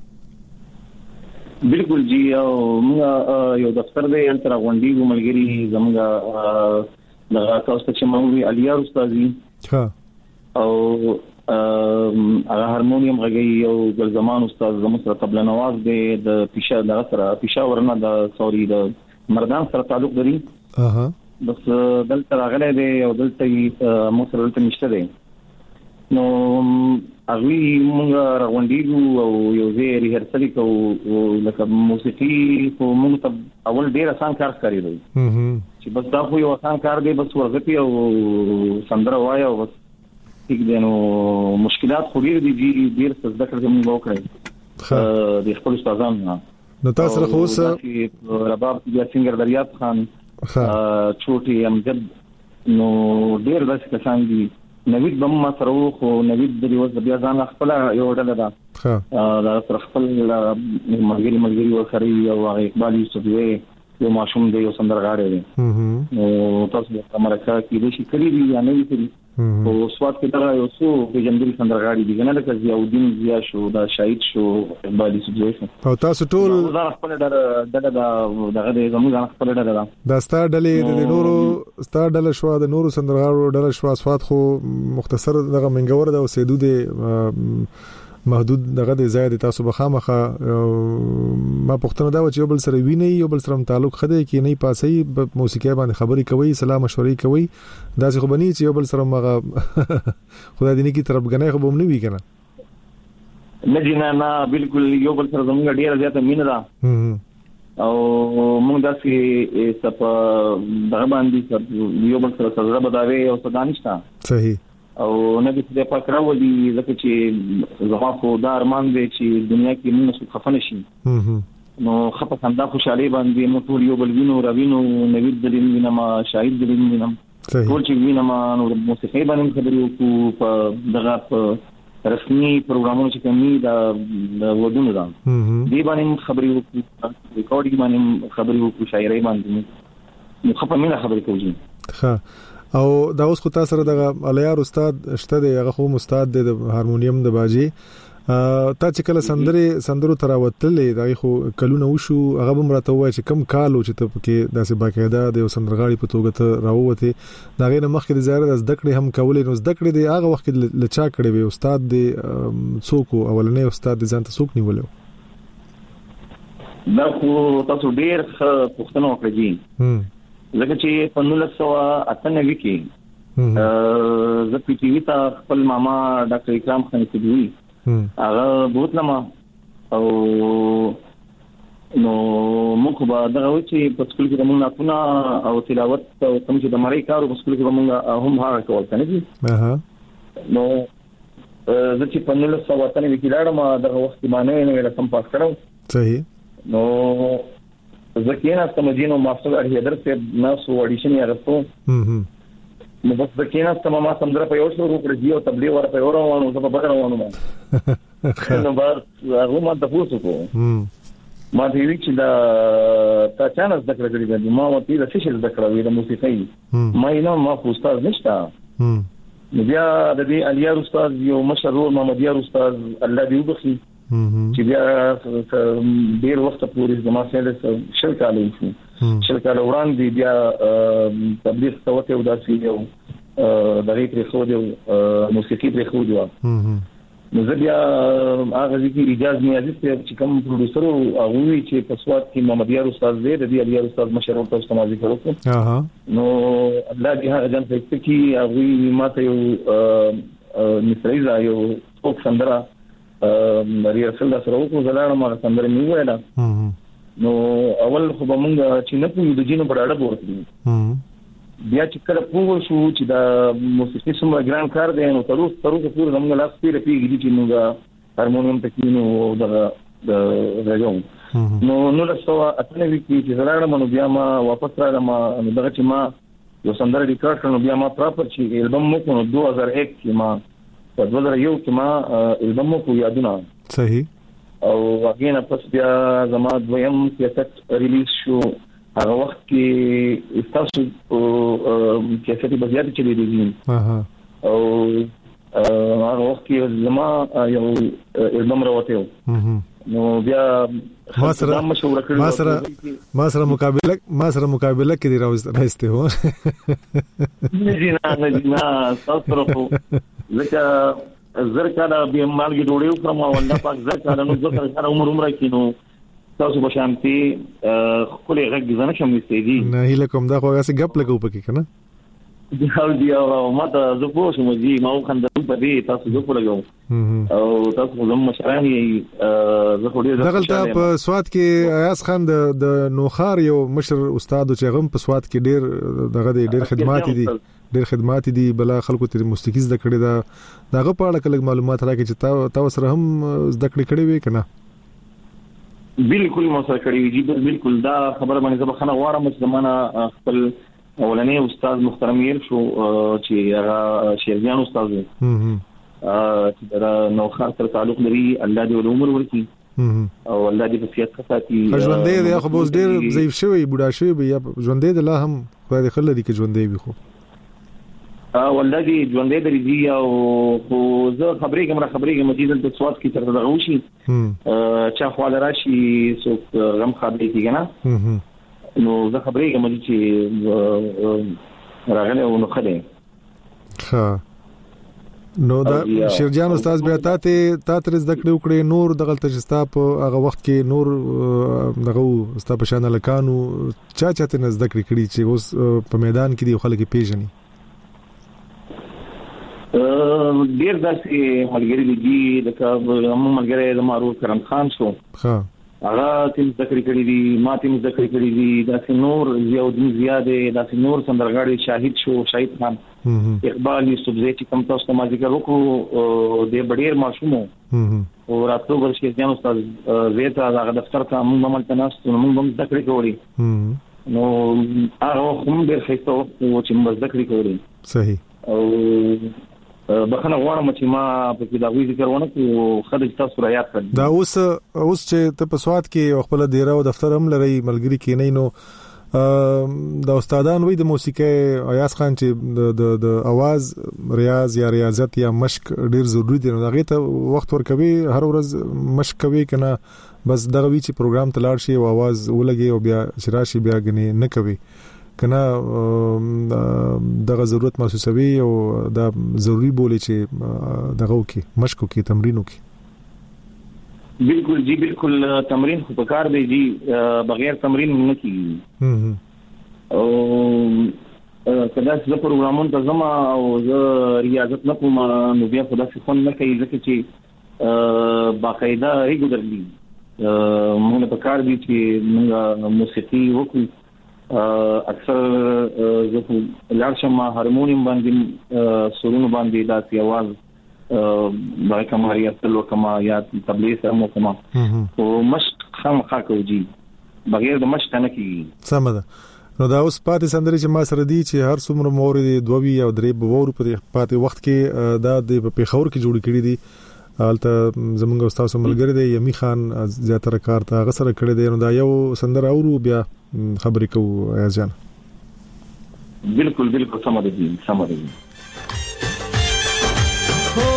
بالکل جی او یو دفتر دی تر غونډي ملګری زمونږ دغه تاسو چې موږ الیار استادي ها او هغه هارمونیم غږی او ګل زمان استاد زموږ سره طبله نواز دی د پیشا دغه سره پېښور نه د سوري د مردان سره تعلق لري. اها بس دلته راغلی دی او دلته موږ سره دلته نشته دی نو اغوی موږ راغونډیږو او یو ځای ریهرسل کوو لکه موسیقي خو موږ ته اول ډیر آسان کار ښکاري دی چې بس دا خو یو آسان کار دی بس ورغتي او سندره وایي او بس ټیک دی نو مشکلات خو ډیر دي ډیر څه ذکر زموږ وکړي د خپل استادانو. نو تاسو خو اوس رباب یا سنگر دریاب خان چوټي امجد نو ډیر داسې کسان دي. نوید بم ما سره خو نوید د یو بیا ځان خپل یو ډله ده ها دا تر خپل ملګری ملګری وکړي او اقبال یوسف یو ماشوم دی یو سندرغاړی دی. نو تاسو د امریکا کې د شي کلی دی یا نه وي او سواد کې دا یو څو د جندري سندرغاړي دي نه لکه ضیاءالدین ضیا شو دا شاهد شو اقبال یوسف او تاسو ټول دا خپل ډله دغه دغه زموږ خپل ډله ده دا ستار ډلې د نورو ستار ډله شو د نورو سندرغاړو ډله شو. سواد خو مختصر دغه منګور ده او سیدو د محدود دغه د زیات تاسو بخامخه ما پښتنه دا و چې یو بل سره ویني یو بل سره تعلق خده کې نه پاسي موسیقي باندې خبري کوي سلام مشورې کوي دا څه خو بني چې یو بل سره مغه خدای دې نه کی طرف غنې خو بم نه وی کنه نه جنا نه بالکل یو بل سره زموږ ډیره زیاته مين ده او موږ داسې سپ دغه باندې یو بل سره سره بداوي او صدانشتا صحیح او نبی دې پاک راولي ځکه چې زما خو دا ارمان دی چې دنیا کې موږ څه خفنه شي نو خپه خندا خوشاله باندې نو ټول یو بل وینو راوینو نوید دې وینم شاهد دې وینم ټول چې وینم نو موسیقي باندې خبرې وکړو په دغه رسمي پروګرامونو چې کومي دا ودونه ده دې باندې خبرې وکړو ریکارډینګ باندې خبرې وکړو شاعري باندې نو خپه مینه خبرې کوي. ها او دا اوس خو تاسو سره د الیار استاد شته دی هغه خو استاد دی د هارمونیم د باجی تا چې کله سندره سندرو تراوتلې دا خو کلونه وشو هغه به مرته وای چې کم کالو چې ته کې داسې باقاعده د سندرغاړي په توګه ته راووته دا غیر مخکې د زیاره د ذکر هم کولې نو ذکر دی هغه وخت لچا کړی وي استاد دی څوک اولنې استاد ځان ته څوک نیولو دا خو تاسو ډیر پښتنو کړی لکه چې په نولس سوه اته نوي کې زه پی ټي وي ته خپل ماما ډاکټر اکرام خان سیدوی هغه بوتلم او نو موږ به دغه و چې په سکول کې موږ نه او تلاوت او کوم چې د مړی کارو په سکول کې موږ هم هغه کول کنه دي نو زه چې په نولس سوه اته نوي کې لاړم دغه وخت باندې نه ویل کم پاس کړم صحیح نو زکینا سمجینو ماستر اړ هدر سے ناسو اډیشن یا رسو نو بس زکینا سم ما سمندر په یو شروع کړی دی او تبلیغ ور په اورانو زه په بدر روانو ما نو بار هغه ما د پوسو کو ما دی چې دا تا چانس ذکر کړی دی ما وتی د فشل ذکر وی د موسیقي ما نه ما استاد نشتا نو بیا د دې الیار استاد یو مشهور محمد یار استاد الله دې وبخي چې بیا ډیر وخت پورې زما سره شل کال وشو شل کال وړاندې بیا تبلیغ توته او داسې یو دغه پرې خو دی موسیقي پرې خو دی نو زه بیا هغه ځکه اجازه نیازي چې کوم پروډوسر او هغه چې په سواد کې محمد یار استاد دی د دې یار استاد مشهور تاسو ته ذکر وکړو نو الله دې هغه جن څه کې هغه ماته یو مصریزا یو څوک سندره مری رسول الله سره وکړو زلاړه ما سندره نیو ویلا نو اول خو به مونږ چې نه پوهیږو د جینو په اړه ورته بیا چې کله پوه شو چې دا موسیقي څومره ګران کار دی نو تر اوسه تر اوسه پورې زموږ لاس پیره پیږي چې موږ هارمونیم تکینو د راځو نو نو له سو اته نوي کې چې زلاړه مونږ بیا ما واپس راغلم نو دغه چې ما یو سندره ریکارډ کړو بیا ما پراپر چې البم مو کو نو دوه هزار یک کې ما په دوه هزار یو کې ما البم مو کو یادونه صحیح او واګینه پس بیا زما دویم کیسټ ریلیز شو هغه وخت کې استاسو کیسټ په زیات چلی دی اها او هغه وخت کې زما یو البم راوته نو بیا ما سره ما سره ما سره مقابله ما سره مقابله کې دی راوسته هو نه جنا نه جنا تاسو خو لکه زر کاله به مالګي ډوډۍ وکړم او الله پاک زر کاله نو زه سره عمر عمر کینو تاسو به شانتي خپل غږ ځنه شم وستېږي نه هیله کوم دا خو هغه غپ لګو پکې کنه دیو دیو ما ته زه پوه شم چې ما خندل په دې تاسو زه په لګو او تاسو زم مشراني زه خو دې دغلته په سواد کې ایاز خان د نوخار یو مشر استاد چې غم په سواد کې ډیر دغه ډیر خدمات دي ډیر خدمات دي بلا خلکو ته موسیقي زده کړې دا دغه په اړه کله معلومات راکړي چې تاسو سره هم زده کړې کړې وي کنه بالکل مو سره کړی جی بالکل دا خبره باندې زه بخنه غواړم چې زمانہ خپل اولنې استاد محترم یې شو چې هغه شیرجان استاد دی چې دا نو خاص سره تعلق لري الله دې عمر ورکړي او الله دې په صحت خاطي ژوندې دی خو اوس ډېر ضعیف شوی بوډا شوی به یا ژوندې دی لا هم خدای دې خلک دې کې ژوندې وي خو والله دې ژوندې درې دی او خو زه خبرې کوم را خبرې کوم چې د سواد کې تر دغه وشي چا خو لراشي سو غم خبرې کیږي نه نو زه خبرې کوم چې راغله او نو خله ها نو دا شیرجان استاد بیا تاسو تاسو زده کړو کړې نور دغه تجستا په هغه وخت کې نور دغه استاد په شان لکانو چا چاته نه زده کړې کړي چې اوس په میدان کې دی خلک پیژني ډیر داسې ملګری دي لکه موږ ملګری د معروف کرم خان شو ها هغه تیم ذکر کړی دي ما تیم ذکر کړی دي دا نور زیادین زیاده دا نور سندرغاړي شاهد شو شاهد خان اقبال یوسف زئی چې کوم تاسو ما ذکر وکړو د بډیر معصومو او راتلو ورشي ځان استاد زیته هغه دفتر ته موږ عمل تناست موږ هم ذکر کړی نو هغه هم ډیر ښه او چې موږ ذکر کړی صحیح او بخنه غواړم چې ما په کې دا وی ذکر ونه کو خدای تاسو را یاد کړئ دا اوس اوس چې ته په سواد کې خپل ډیره او دفتر هم لري ملګری کې نه نو دا استادان وې د موسیقي ایاز خان چې د د आवाज ریاض یا ریاضت یا مشق ډیر ضروری دی نو دا غي ته وخت ورکوي هر ورځ مشق کوي کنه بس دغه وی چې پروګرام تلاړ شي او आवाज ولګي او بیا شراشي بیا غني نه کوي کنه دغه ضرورت محسوسوي او دا ضروری بولی چې دغه کې مشقو کې تمرینو کې بالکل جی بالکل تمرین خو پکار دی جی بغیر تمرین نه کیږي او کله چې پروګرامونه تنظیم او ریاضت نه کوم نو بیا خدا څخه خون نه کوي ځکه چې باقاعده ریګولرلی موږ پکار دی چې موږ موسیقي وکړو اکثر زه لارشم هارمونیم باندې سرونو باندې د आवाज بای کما یا تلو کما یا تبلیغ سره کما او مشق خام خاکو جی بغیر د مشق نه کیږي سم ده نو دا اوس پاتې سندري چې ما سره دي چې هر څومره موري دوی او درې بوور په پاتې وخت کې دا د پیښور کې جوړ کړی دي حالت زمونږ استاد ملګری دی یمی خان زیاتره کار ته غسر کړی دی نو دا یو سندر اورو بیا خبرې کوو ایاز جان بالکل بالکل سم دی سم دی هو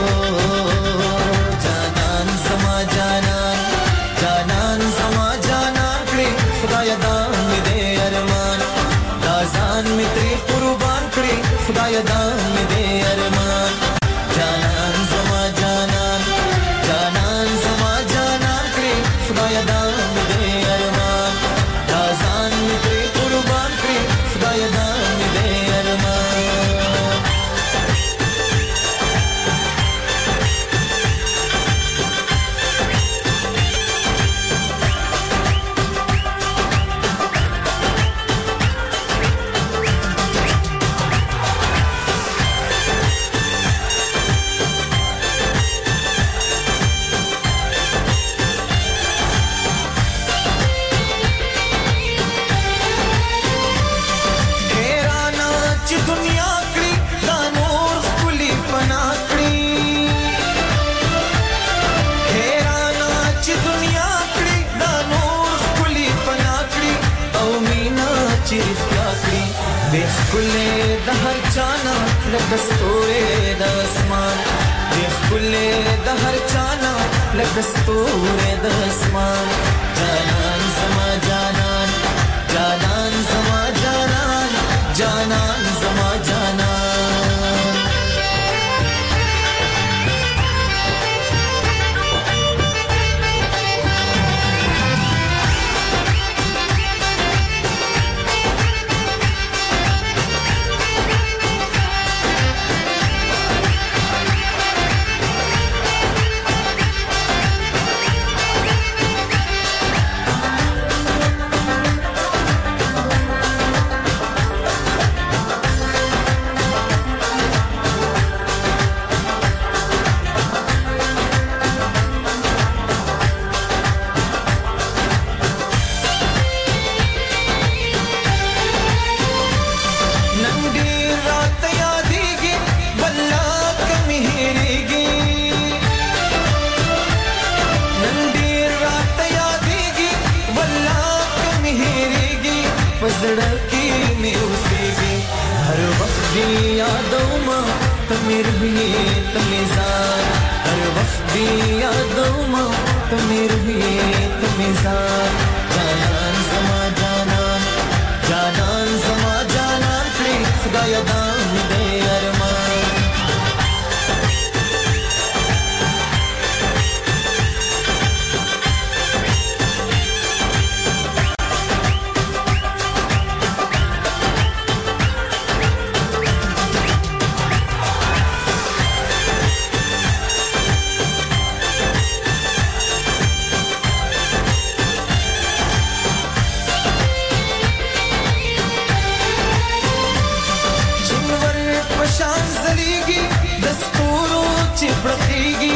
جانان سما جانان جانان سما جانان کړي خدای دا مې دې ارمان دا ځان مې ترې قربان کړي خدای دا مې دې ارمان جانان سما جانان جانان سما جانان کړي خدای دا مې دې ارمان دا ځان مې ترې قربان کړي خدای دا مې دې ارمان खुले दहर चाना लगस्तोरे दसमान देख खुले दहर चाना लगस्तोरे दसमान जानन समा जानन जानन समा जानन जानन समा जानन پزړه کې مې اوسېږي هر وخت دې یادومه ته مې روحي ته مې ځان هر وخت دې یادومه ته مې روحي ته مې ځان جانان زما جانان جانان زما جانان کړې خدای دام دې ارمان چپړتيږي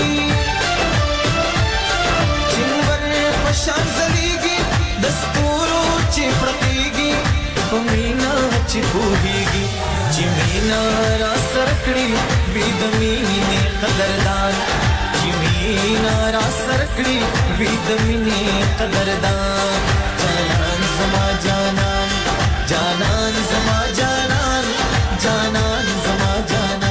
جنور پشان زليږي دستورو چپړتيږي پمینا چپوهيږي جمینا را سرکړي وید مینه قدردان جمینا را سرکړي وید مینه قدردان جانان زما جانان جانان زما جانان جانان زما جانان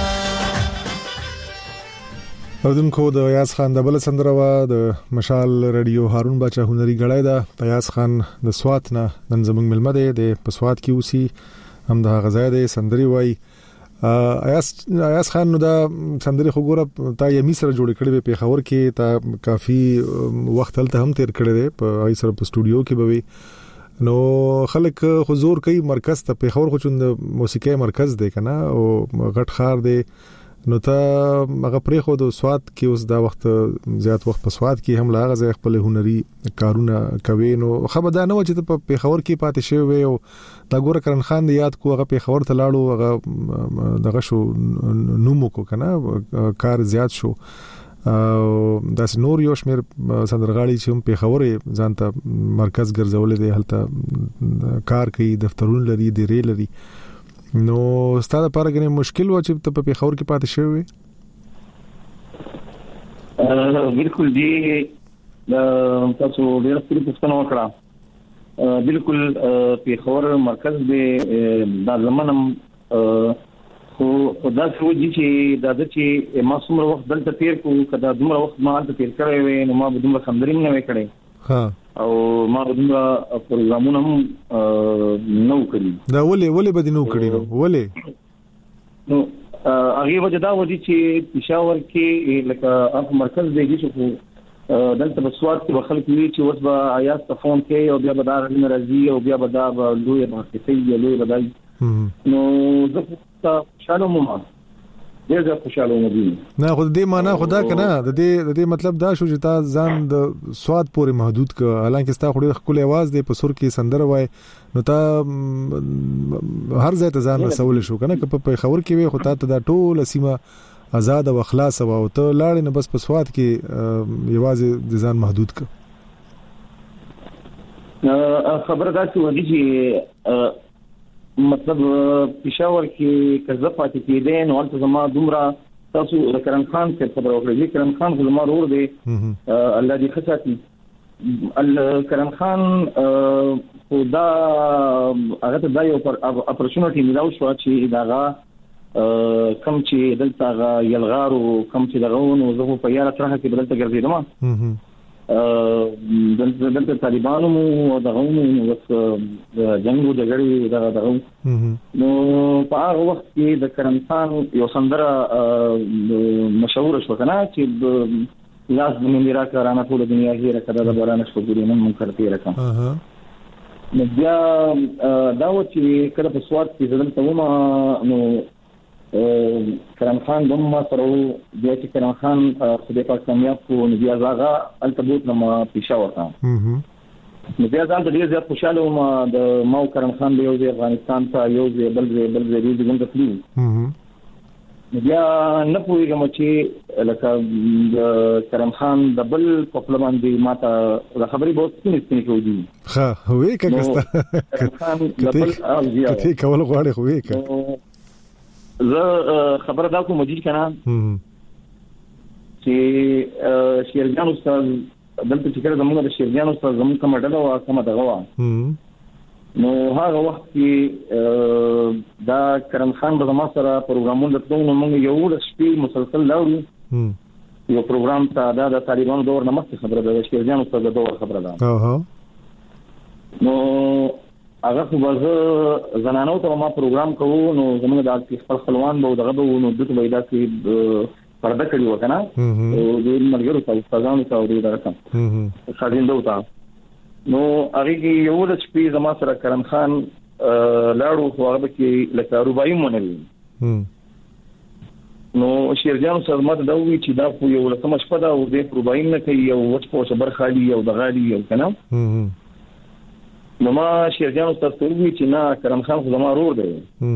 اردوونکو د یاس خان د بل سندره وا د مشال رادیو هارون باچا هنري غړای دا یاس خان د سوات نه نن زمنګ ملمه ده د پسوات کې اوسي هم د غزا ده سندري وای یاس یاس خان نو دا سندري خو ګوره تا یې می سره جوړ کړي په خبر کې تا کافي وخت هلته هم تیر کړي ده په ای سره په سټوډیو کې به نو خلک حضور کوي مرکز ته په خبر خو چوند موسیقي مرکز ده کنه او غټ خار ده نو ته هغه پرې خو د سواد کې اوس دا وخت زیات وخت په سواد کې هم لاغه ځای خپل هنري کارونه کوي نو خبر دا نه و چې په پیښور کې پاتې شوی او دا ګور کرن خان دی یاد کو هغه پیښور ته لاړو هغه دغه شو نومو کو کنه کار زیات شو دا نور یو شمیر سندرغاړي چې هم پیښور ځانته مرکز ګرځولې دی هلته کار کوي دفترونه لري دی ری لري نو ستاسو لپاره غني مشکل و چې ته په پیښور کې پاتې شوی ا بالکل دی تاسو ډیر ستړي پوښتنه وکړه بالکل پیښور مرکز دی د زمانم خو خدا څو دي چې د دې چې ما څومره وخت دلته تیر کو کدا دومره وخت ما دلته تیر کړی وې نو ما به دومره خندري نه وکړې ها او ما دومره پروګرامونه هم نو کړی دا ولې ولې به نو کړی نو ولې نو هغه وجه دا ودی چې پېښور کې لکه اپ مرکز دی چې دلته په سواد کې خلک وی چې اوس به آیاس ته فون کوي او بیا به دا راځي او بیا به دا لوی بحثي لوی بدای نو زه خوشاله مو ما ډېر خوشاله مو دي نه خو دې معنا خدا کنه د دې د دې مطلب دا شو چې تا ځان د سواد پورې محدود ک حالانکه ستا خو خپل आवाज دې په سر کې سندره وای نو تا هر ځای ته ځان رسول شو کنه په خبر کې وي خو تا ته دا ټول سیمه آزاد او خلاص او ته لاړې نه بس په سواد کې یوازې د ځان محدود ک خبره دا چې ودی چې مطلب پېښور کې کزه پاتې کېدې نو ورته زما دومره تاسو کرم خان څخه خبر اورئ کرم خان زما ورور دی الله دې خصاتي کرم خان خدا هغه ته دا یو اپورچونټی ملاو شو چې داغه کم چې دلته یلغارو کم چې دغه نو زه په یاره ترخه کې دلته ګرځیدم دلته دلته طالبانو او دغه نو وس جنگو جګړې دغه دغه نو په هغه وخت کې د کرم خان یو سندره مشهور شو کنه چې لاس د میرا کارانه ټول دنیا هیره کړه د باران شو ګورې نن مونږ کرتے رکم نو بیا دا و چې کله په سواد کې ځدل ته ومه نو کرم خان دوم ما سره بیا چې کرم خان خدای پاک کامیاب کو نو بیا زاغه التبوت لما پېښور ته نو بیا ځان ډېر زیات خوشاله وم د ماو کرم خان دی یو افغانستان ته یو بل بل دې څنګه تفلیو بیا نه پوهیږم چې لکه کرم خان د بل په خپل باندې ماته خبرې بہت سپینې سپینې کوي ها هوې کګستا کته کول غواړي هوې ک زه خبره دا کوم مجید کنه چې شیرجان استاد دلته چې کړه زموږ د شیرجان استاد زموږ کومه ډله وا کومه دغه وا نو هغه وخت کې دا کرم خان به ما سره پروګرامونه دتلو موږ یو د شپې مسلسل لاړو یو پروګرام ته دا د طالبانو دور نه مخکې خبره ده چې ځان ته د دور خبره ده اوه نو هغه خو زه زنانو ته ما پروګرام کوو نو زموږ د خپل خپلوان به دغه به نو دته وایي دا چې پرده کړی وکنه او د مرګرو ته ځانو ته ورې درکم خاطر دوتا نو هغه کې یو د شپې زما سره کرم خان لاړو خو هغه کې لکه رباعي مونږ نو شیرجان سره ماته دا وی چې دا خو یو لکه مشپه دا او د رباعي نه کوي یو وڅ په صبر خالي او د غالي یو کنه نو ما شیرجان سره وی چې نه کرم خان خو زما رور دی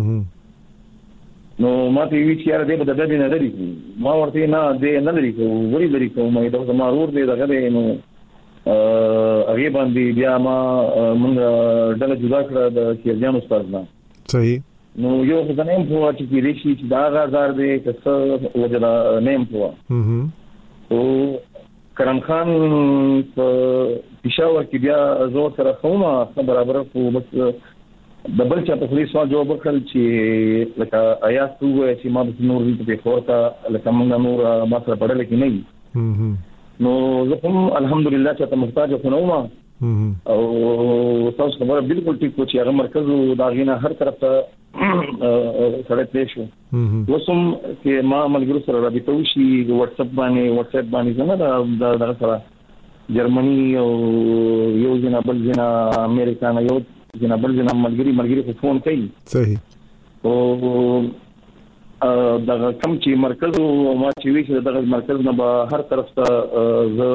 نو ما ته وی چې یاره دې په دغه نه لري ما ورته نه دې نه لري خو وری لري کوم مې دا زما رور دی دغه نو هغه باندې بیا ما موږ ډله جدا کړه د شیرجان استاد نه صحیح نو یو څه نیم په چې کې ریشي چې دا غزار دی که څه وجدا نیم په او کرم خان په پېښور کې بیا زور سره کومه برابر په بس د بل چا په خلی سوال جواب وکړ چې لکه آیا څو چې ما د نور دې په خورته لکه موږ نور ما سره پړل کې نه نو زه هم الحمدلله چې ته محتاج خو ما او تاسو خبره بالکل ټیک و چې هغه مرکز دا غینه هر طرف ته سره پېښ شو وسم چې ما ملګرو سره رابطه وشي د واتس اپ باندې واتس اپ باندې څنګه دا دا سره جرمني او یو جنا بل جنا امریکا نه یو جنا بل جنا ملګری ملګری په فون کوي صحیح او دا کوم چې مرکز او ما چې وی چې دغه مرکز نه به هر طرف ته ز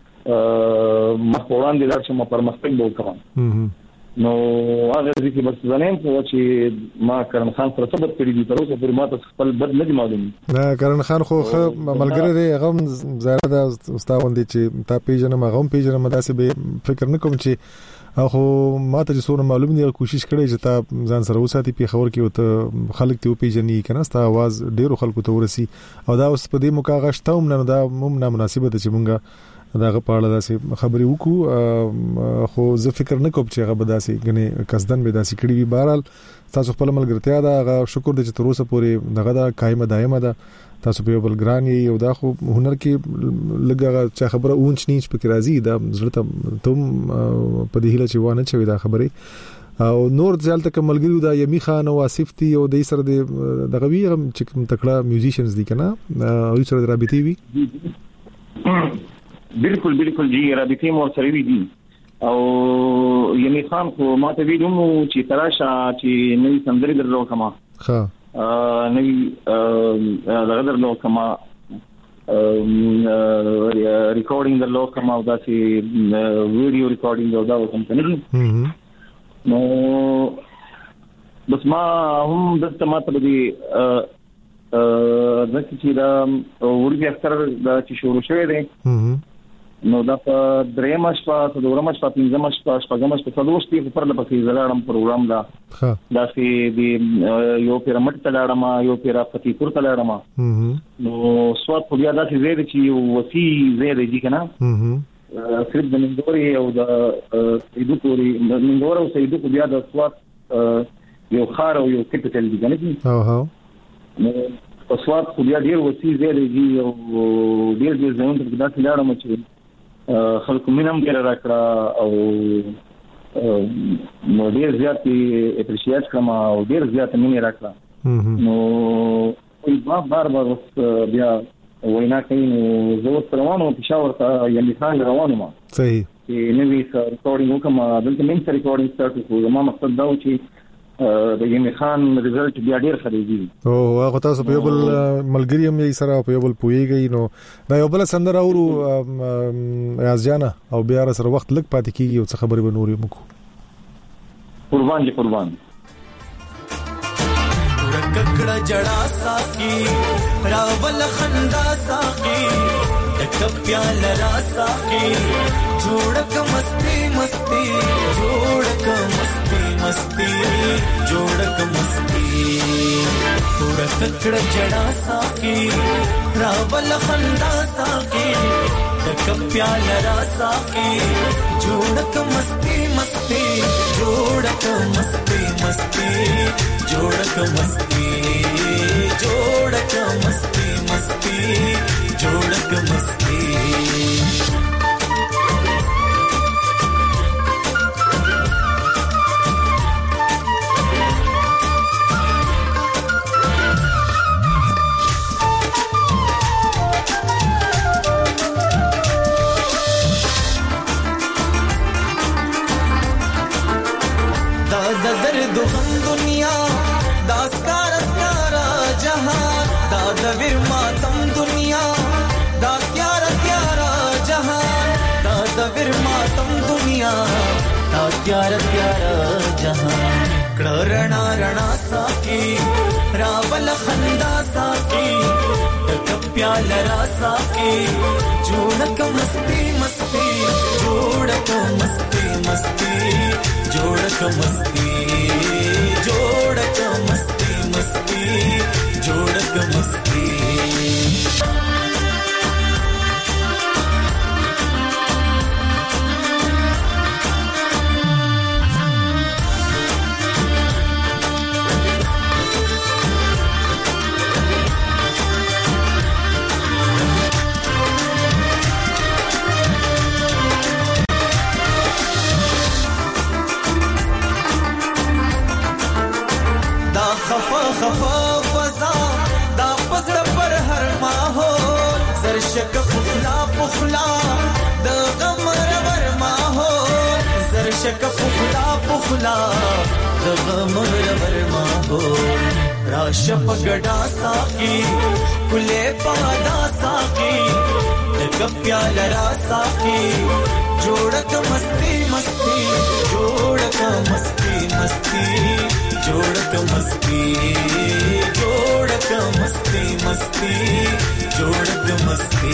مخوران دي چې ما پرمختګ وکړم نو هغه دې چې بس زنیم خو چې ما کرم خان سره ثبت کړی دي تر اوسه پر ما ته خپل بد نه دی معلوم نه کرم خان خو ملګری دی هغه زړه د استاوند چې تا پیژنم هغه پیژنم داسې به فکر نه کوم چې خو ما ته څونه معلوم دی کوشش کړی چې تا ځان سره وساتي په خبر کې او خلک ته پیژني کنه ستا आवाज ډیرو خلکو ته ورسي او دا اوس په دې موقع غشتوم نه دا مم نه مناسبه ده چې مونږه داغه پاړه داسې خبرې وکړو خو زه فکر نه کوم چې هغه به داسې غني قصدن به داسې کړی وي بهرحال تاسو خپل ملګرتیا دا هغه شکر دې چې تر اوسه پورې دغه دا قائمه دایمه ده تاسو په بل ګران یو دا خو هنر کې لګا چې خبره اونچ نیچ پکې راځي دا زړه ته تم په دې هله چې وانه چوي دا خبره او نور ځل تک ملګری دا یمی خان او آصف تی او د سره د دغه وی چې تکړه میوزیشنز دي کنه او سره رابطي وي بالکل بالکل جی رابطه مو سره وی دي او یمی خان خو ما ته ویلم چې تراشه چې نوې سندري درلو کما ها نوې دغه درلو کما ریکارډینګ درلو کما او دا چې ویډیو ریکارډینګ دا وکم کنه نو بس ما هم د تماته دي ا د چې دا ورګي اکثر دا چې شروع شوی دی نو دا په درېم شپه د ورم شپه پنځم شپه شپږم شپه څلور شپې پر لپاره زلارم پروګرام دا دا چې دی یو پیرامټ تلاړم یو پیرا پتی پور تلاړم نو سواد په بیا دا چې زید چې وسی زید دي کنه صرف د منګوري او د ایدو پوری منګور او سیدو په بیا د سواد یو خار او یو کیپټل دي کنه او هو نو په سواد په بیا ډیر وسی زید دي او ډیر ډیر ځون ته دا تلاړم چې خلکو مینم کې راکړه او نو ډیر زیات اپریشیټ کړم او ډیر زیات مینه راکړه نو په بار بار بیا وینا کوي نو زه روانو پېښور ته یعنی خان روانو ما صحیح چې نوې ریکارډینګ وکم دلته مين سره ریکارډینګ سٹارټ کړو ما مقصد دا و چې د یمی خان ریزلټ بیا ډیر خریږي او هغه تاسو په یو بل ملګری هم یې سره په یو بل پويږي نو دا یو بل سندره اورو یاز جانا او بیا سره وخت لګ پاتې کیږي او څه خبرې به نورې مکو قربان دي قربان ورککړه جڑا ساقي راول خندا ساقي تک پیال را ساقي جوړک مستی مستی جوړک مستی مستی جوړک مستی ورککړه جڑا ساقي راول خندا ساقي تک پیال را ساقي جوړک مستی مستی جوړک क मस्ती मस्ती जोड़ क मस्ती जोड़ क मस्ती मस्ती जोड़ क मस्ती दर्द हम दुनिया दास्कार प्यारा जहां दादवीर मातम दुनिया दा प्यारा प्यारा जहां दादवीर मातम दुनिया दा प्यारा प्यारा जहां करणा रणा साकी रावल खंदा साकी प्याल रासा की जोड़क मस्ती मस्ती जोड़क मस्ती मस्ती जोड़क मस्ती जोड़क मस्ती मस्ती जोड़क मस्ती खफा खफा फजा दा पजड़ पर हर माहौल जरशक पुखला पुखला द गमर वर माहौल जरशक पुखला पुखला द गमर वर माहौल राशप गड़ा साकी कुले पादा साकी द प्याल रा साकी जोड़क मस्ती मस्ती जोड़क मस्ती मस्ती जोड़क मस्ती जोड़क मस्ती मस्ती जोड़क मस्ती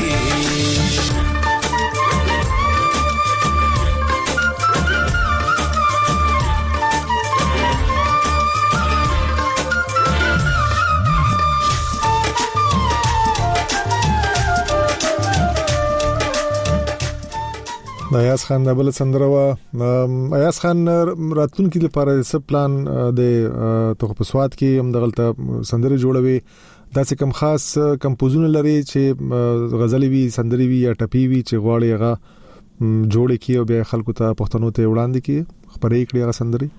ایاز خان د بل سندره وا ایاز خان راتلونکي لپاره څه پلان د توغپسواد کې هم دغلطه سندره جوړوي دا څه کم خاص کمپوزونه لري چې غزلې وي سندري وي یا ټپي وي چې غواړي هغه جوړ کړي او بیا خلکو ته پښتنو ته وړاندې کړي خبرې کړي هغه سندري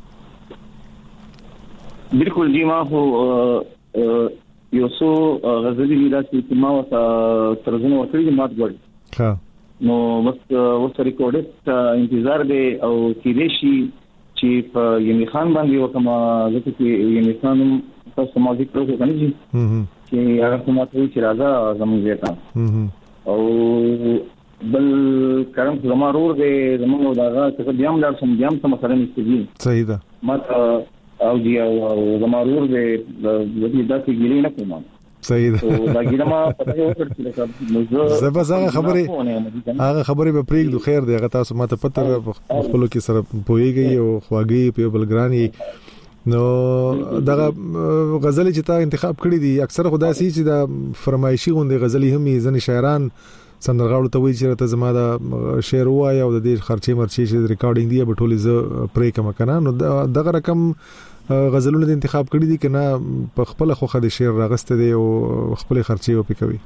بالکل جی ما هو یو څو غزلې ویلا چې ما وته ترجمه وکړې مات غوړ ها نو بس وسه ریکورډ انتظار دی او چې شي چې په یمی خان باندې وکما ځکه چې یمی خان تاسو ما ذکر وکړ کنه چې هغه کومه چې راځه زموږ زیاته او بل کرم زمارور دی زموږ داغه چې بیا موږ سم بیا سم سره نشته صحیح ده ما او دی او زمارور دی د دې داسې ګیری نه کوم صحیح ده دا ګیرما پته یو ورته زه زه خبرې هغه خبرې به پریږدو خیر دی هغه تاسو ماته پته خپل کې سره پويږي او خواږي په بلګرانی نو دا غزل چې تا انتخاب کړی دي اکثر خدای سي چې دا فرمایشي غوندي غزلې هم ځنې شاعران سندرغاړو ته وایي چې ته زما دا شعر وایي او د دې خرچې مرچې چې ریکارډینګ دی به ټولې ز پرې کم کنه نو دغه رقم غزلونه د انتخاب کړی دي کنه په خپل خوخه د شعر راغسته دي او خپل خرچي او پکوي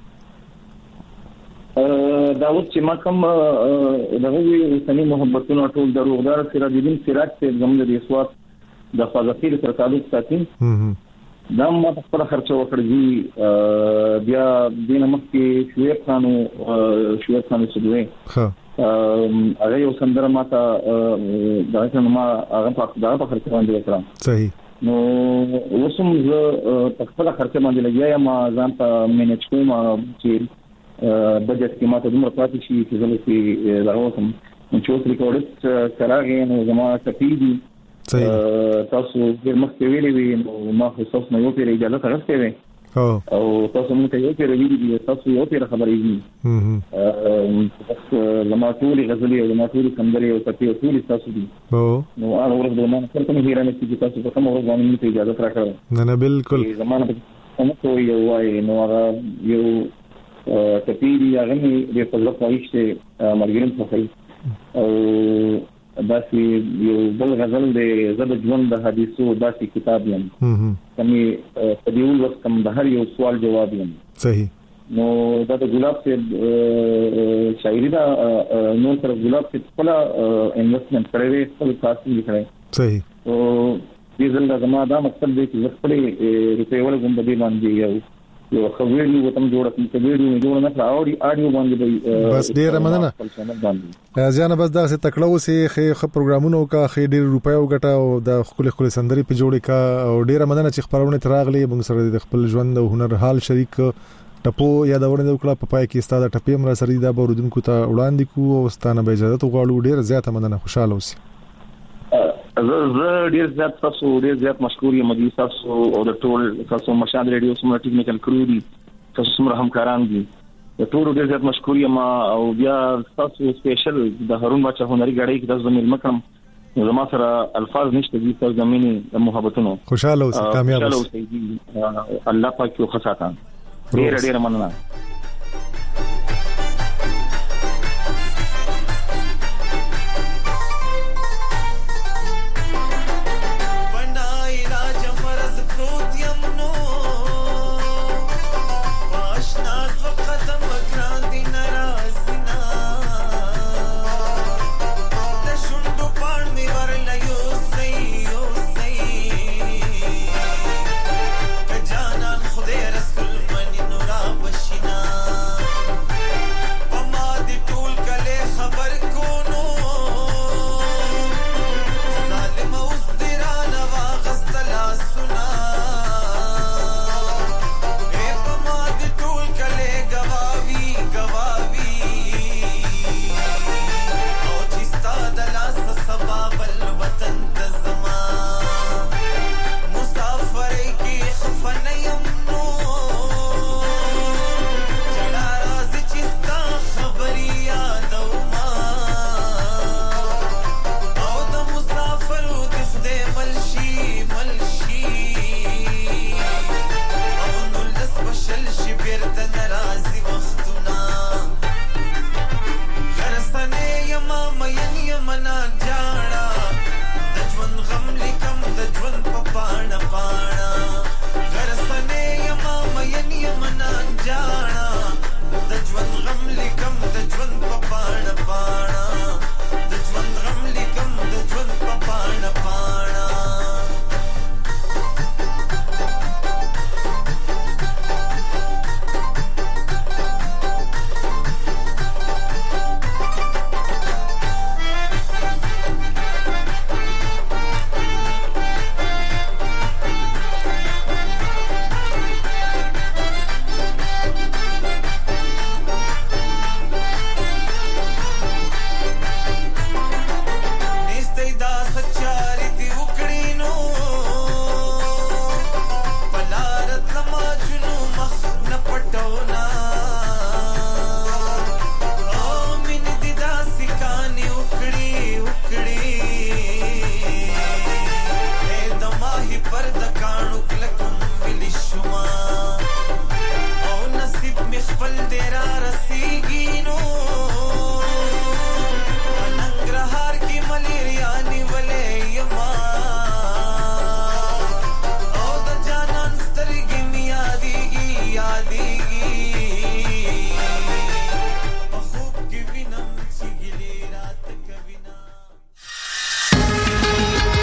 دا اوس چې ما کوم دغه وسنی محبتونو ټول دروغدار سراج الدین سراج ته زموږ د اسوات د فضافیر سره تعلق ساتي دا ما خپل خرچه وکړی بیا دینه مخکې شویب خانو شویب خانو سدوی ها هغه یو سندره ماته دا څنګه ما هغه په دا په خرچه باندې وکړم صحیح نو وسم زه په خپل خرچه باندې لګیا ما ځان ته مینج کوم چې بجټ کې ماته دومره پاتې شي چې زه لسی راوځم چې اوس ریکورډ کراږي نو زما ټپي دي تاسو د مخکې ویلې وي نو ما خو تاسو نه یو پیر اجازه ترسته وي او تاسو موږ ته یو پیر ویلي تاسو یو پیر خبرې دي تاسو زما ټول غزلې او زما ټول سندرې او ټپي ټول تاسو دي نو هغه ورځ د ما څنګه نه هیرانه چې تاسو په کوم ورځ باندې ته اجازه راکړه نه نه بالکل زمانه کوم کوی یو وای نو هغه یو ټپي دی هغه نه د فضل پوښتې مرګرین څخه او داسې یو بل غزل دی زړه ژوند د حدیثو داسې کتاب یم کمي په دې ول وخت کم د هر یو سوال جواب یم. صحیح. نو دا د ګلاب سے شاعری دا نو تر ګلاب سے خپل انویسټمنټ کړی خپل تاسو لیکلی. صحیح. او دې ځل دا زما دا مقصد دی چې خپل ریپیول کوم د دې باندې یو یو خبرې وتم جوړ کړم چې ویډیو جوړ نه کړ او اډیو باندې بس ډیر مننه ځان بس دا څه تکړه وسی خې پروګرامونو کا خې ډیر روپیا وګټه او د خپل خپل سندري په جوړې کا او ډیر مننه چې خبرونه تراغلي موږ سره د خپل ژوند او هنر حال شریک ټپو یا دا ورنه وکړه په پای کې ستاده ټپې مر سره دا بورودونکو ته وړاندې کو او ستانه به اجازه غواړو. ډیر زیاته مننه خوشاله اوسئ. زه ډیر زیات تاسو ډیر زیات مشکور یم مدي تاسو او د ټول تاسو مشاد ریډیو سمره ټیکنیکل کرو دي تاسو سمره همکاران دي د ټول ډیر زیات مشکور یم او بیا تاسو سپیشل د هارون بچا هنري غړي کې تاسو زميل مکرم زما سره الفاظ نشته دي تاسو زميني د محبتونو خوشاله اوسئ کامیاب اوسئ الله پاک یو خصاته ډیر ډیر مننه.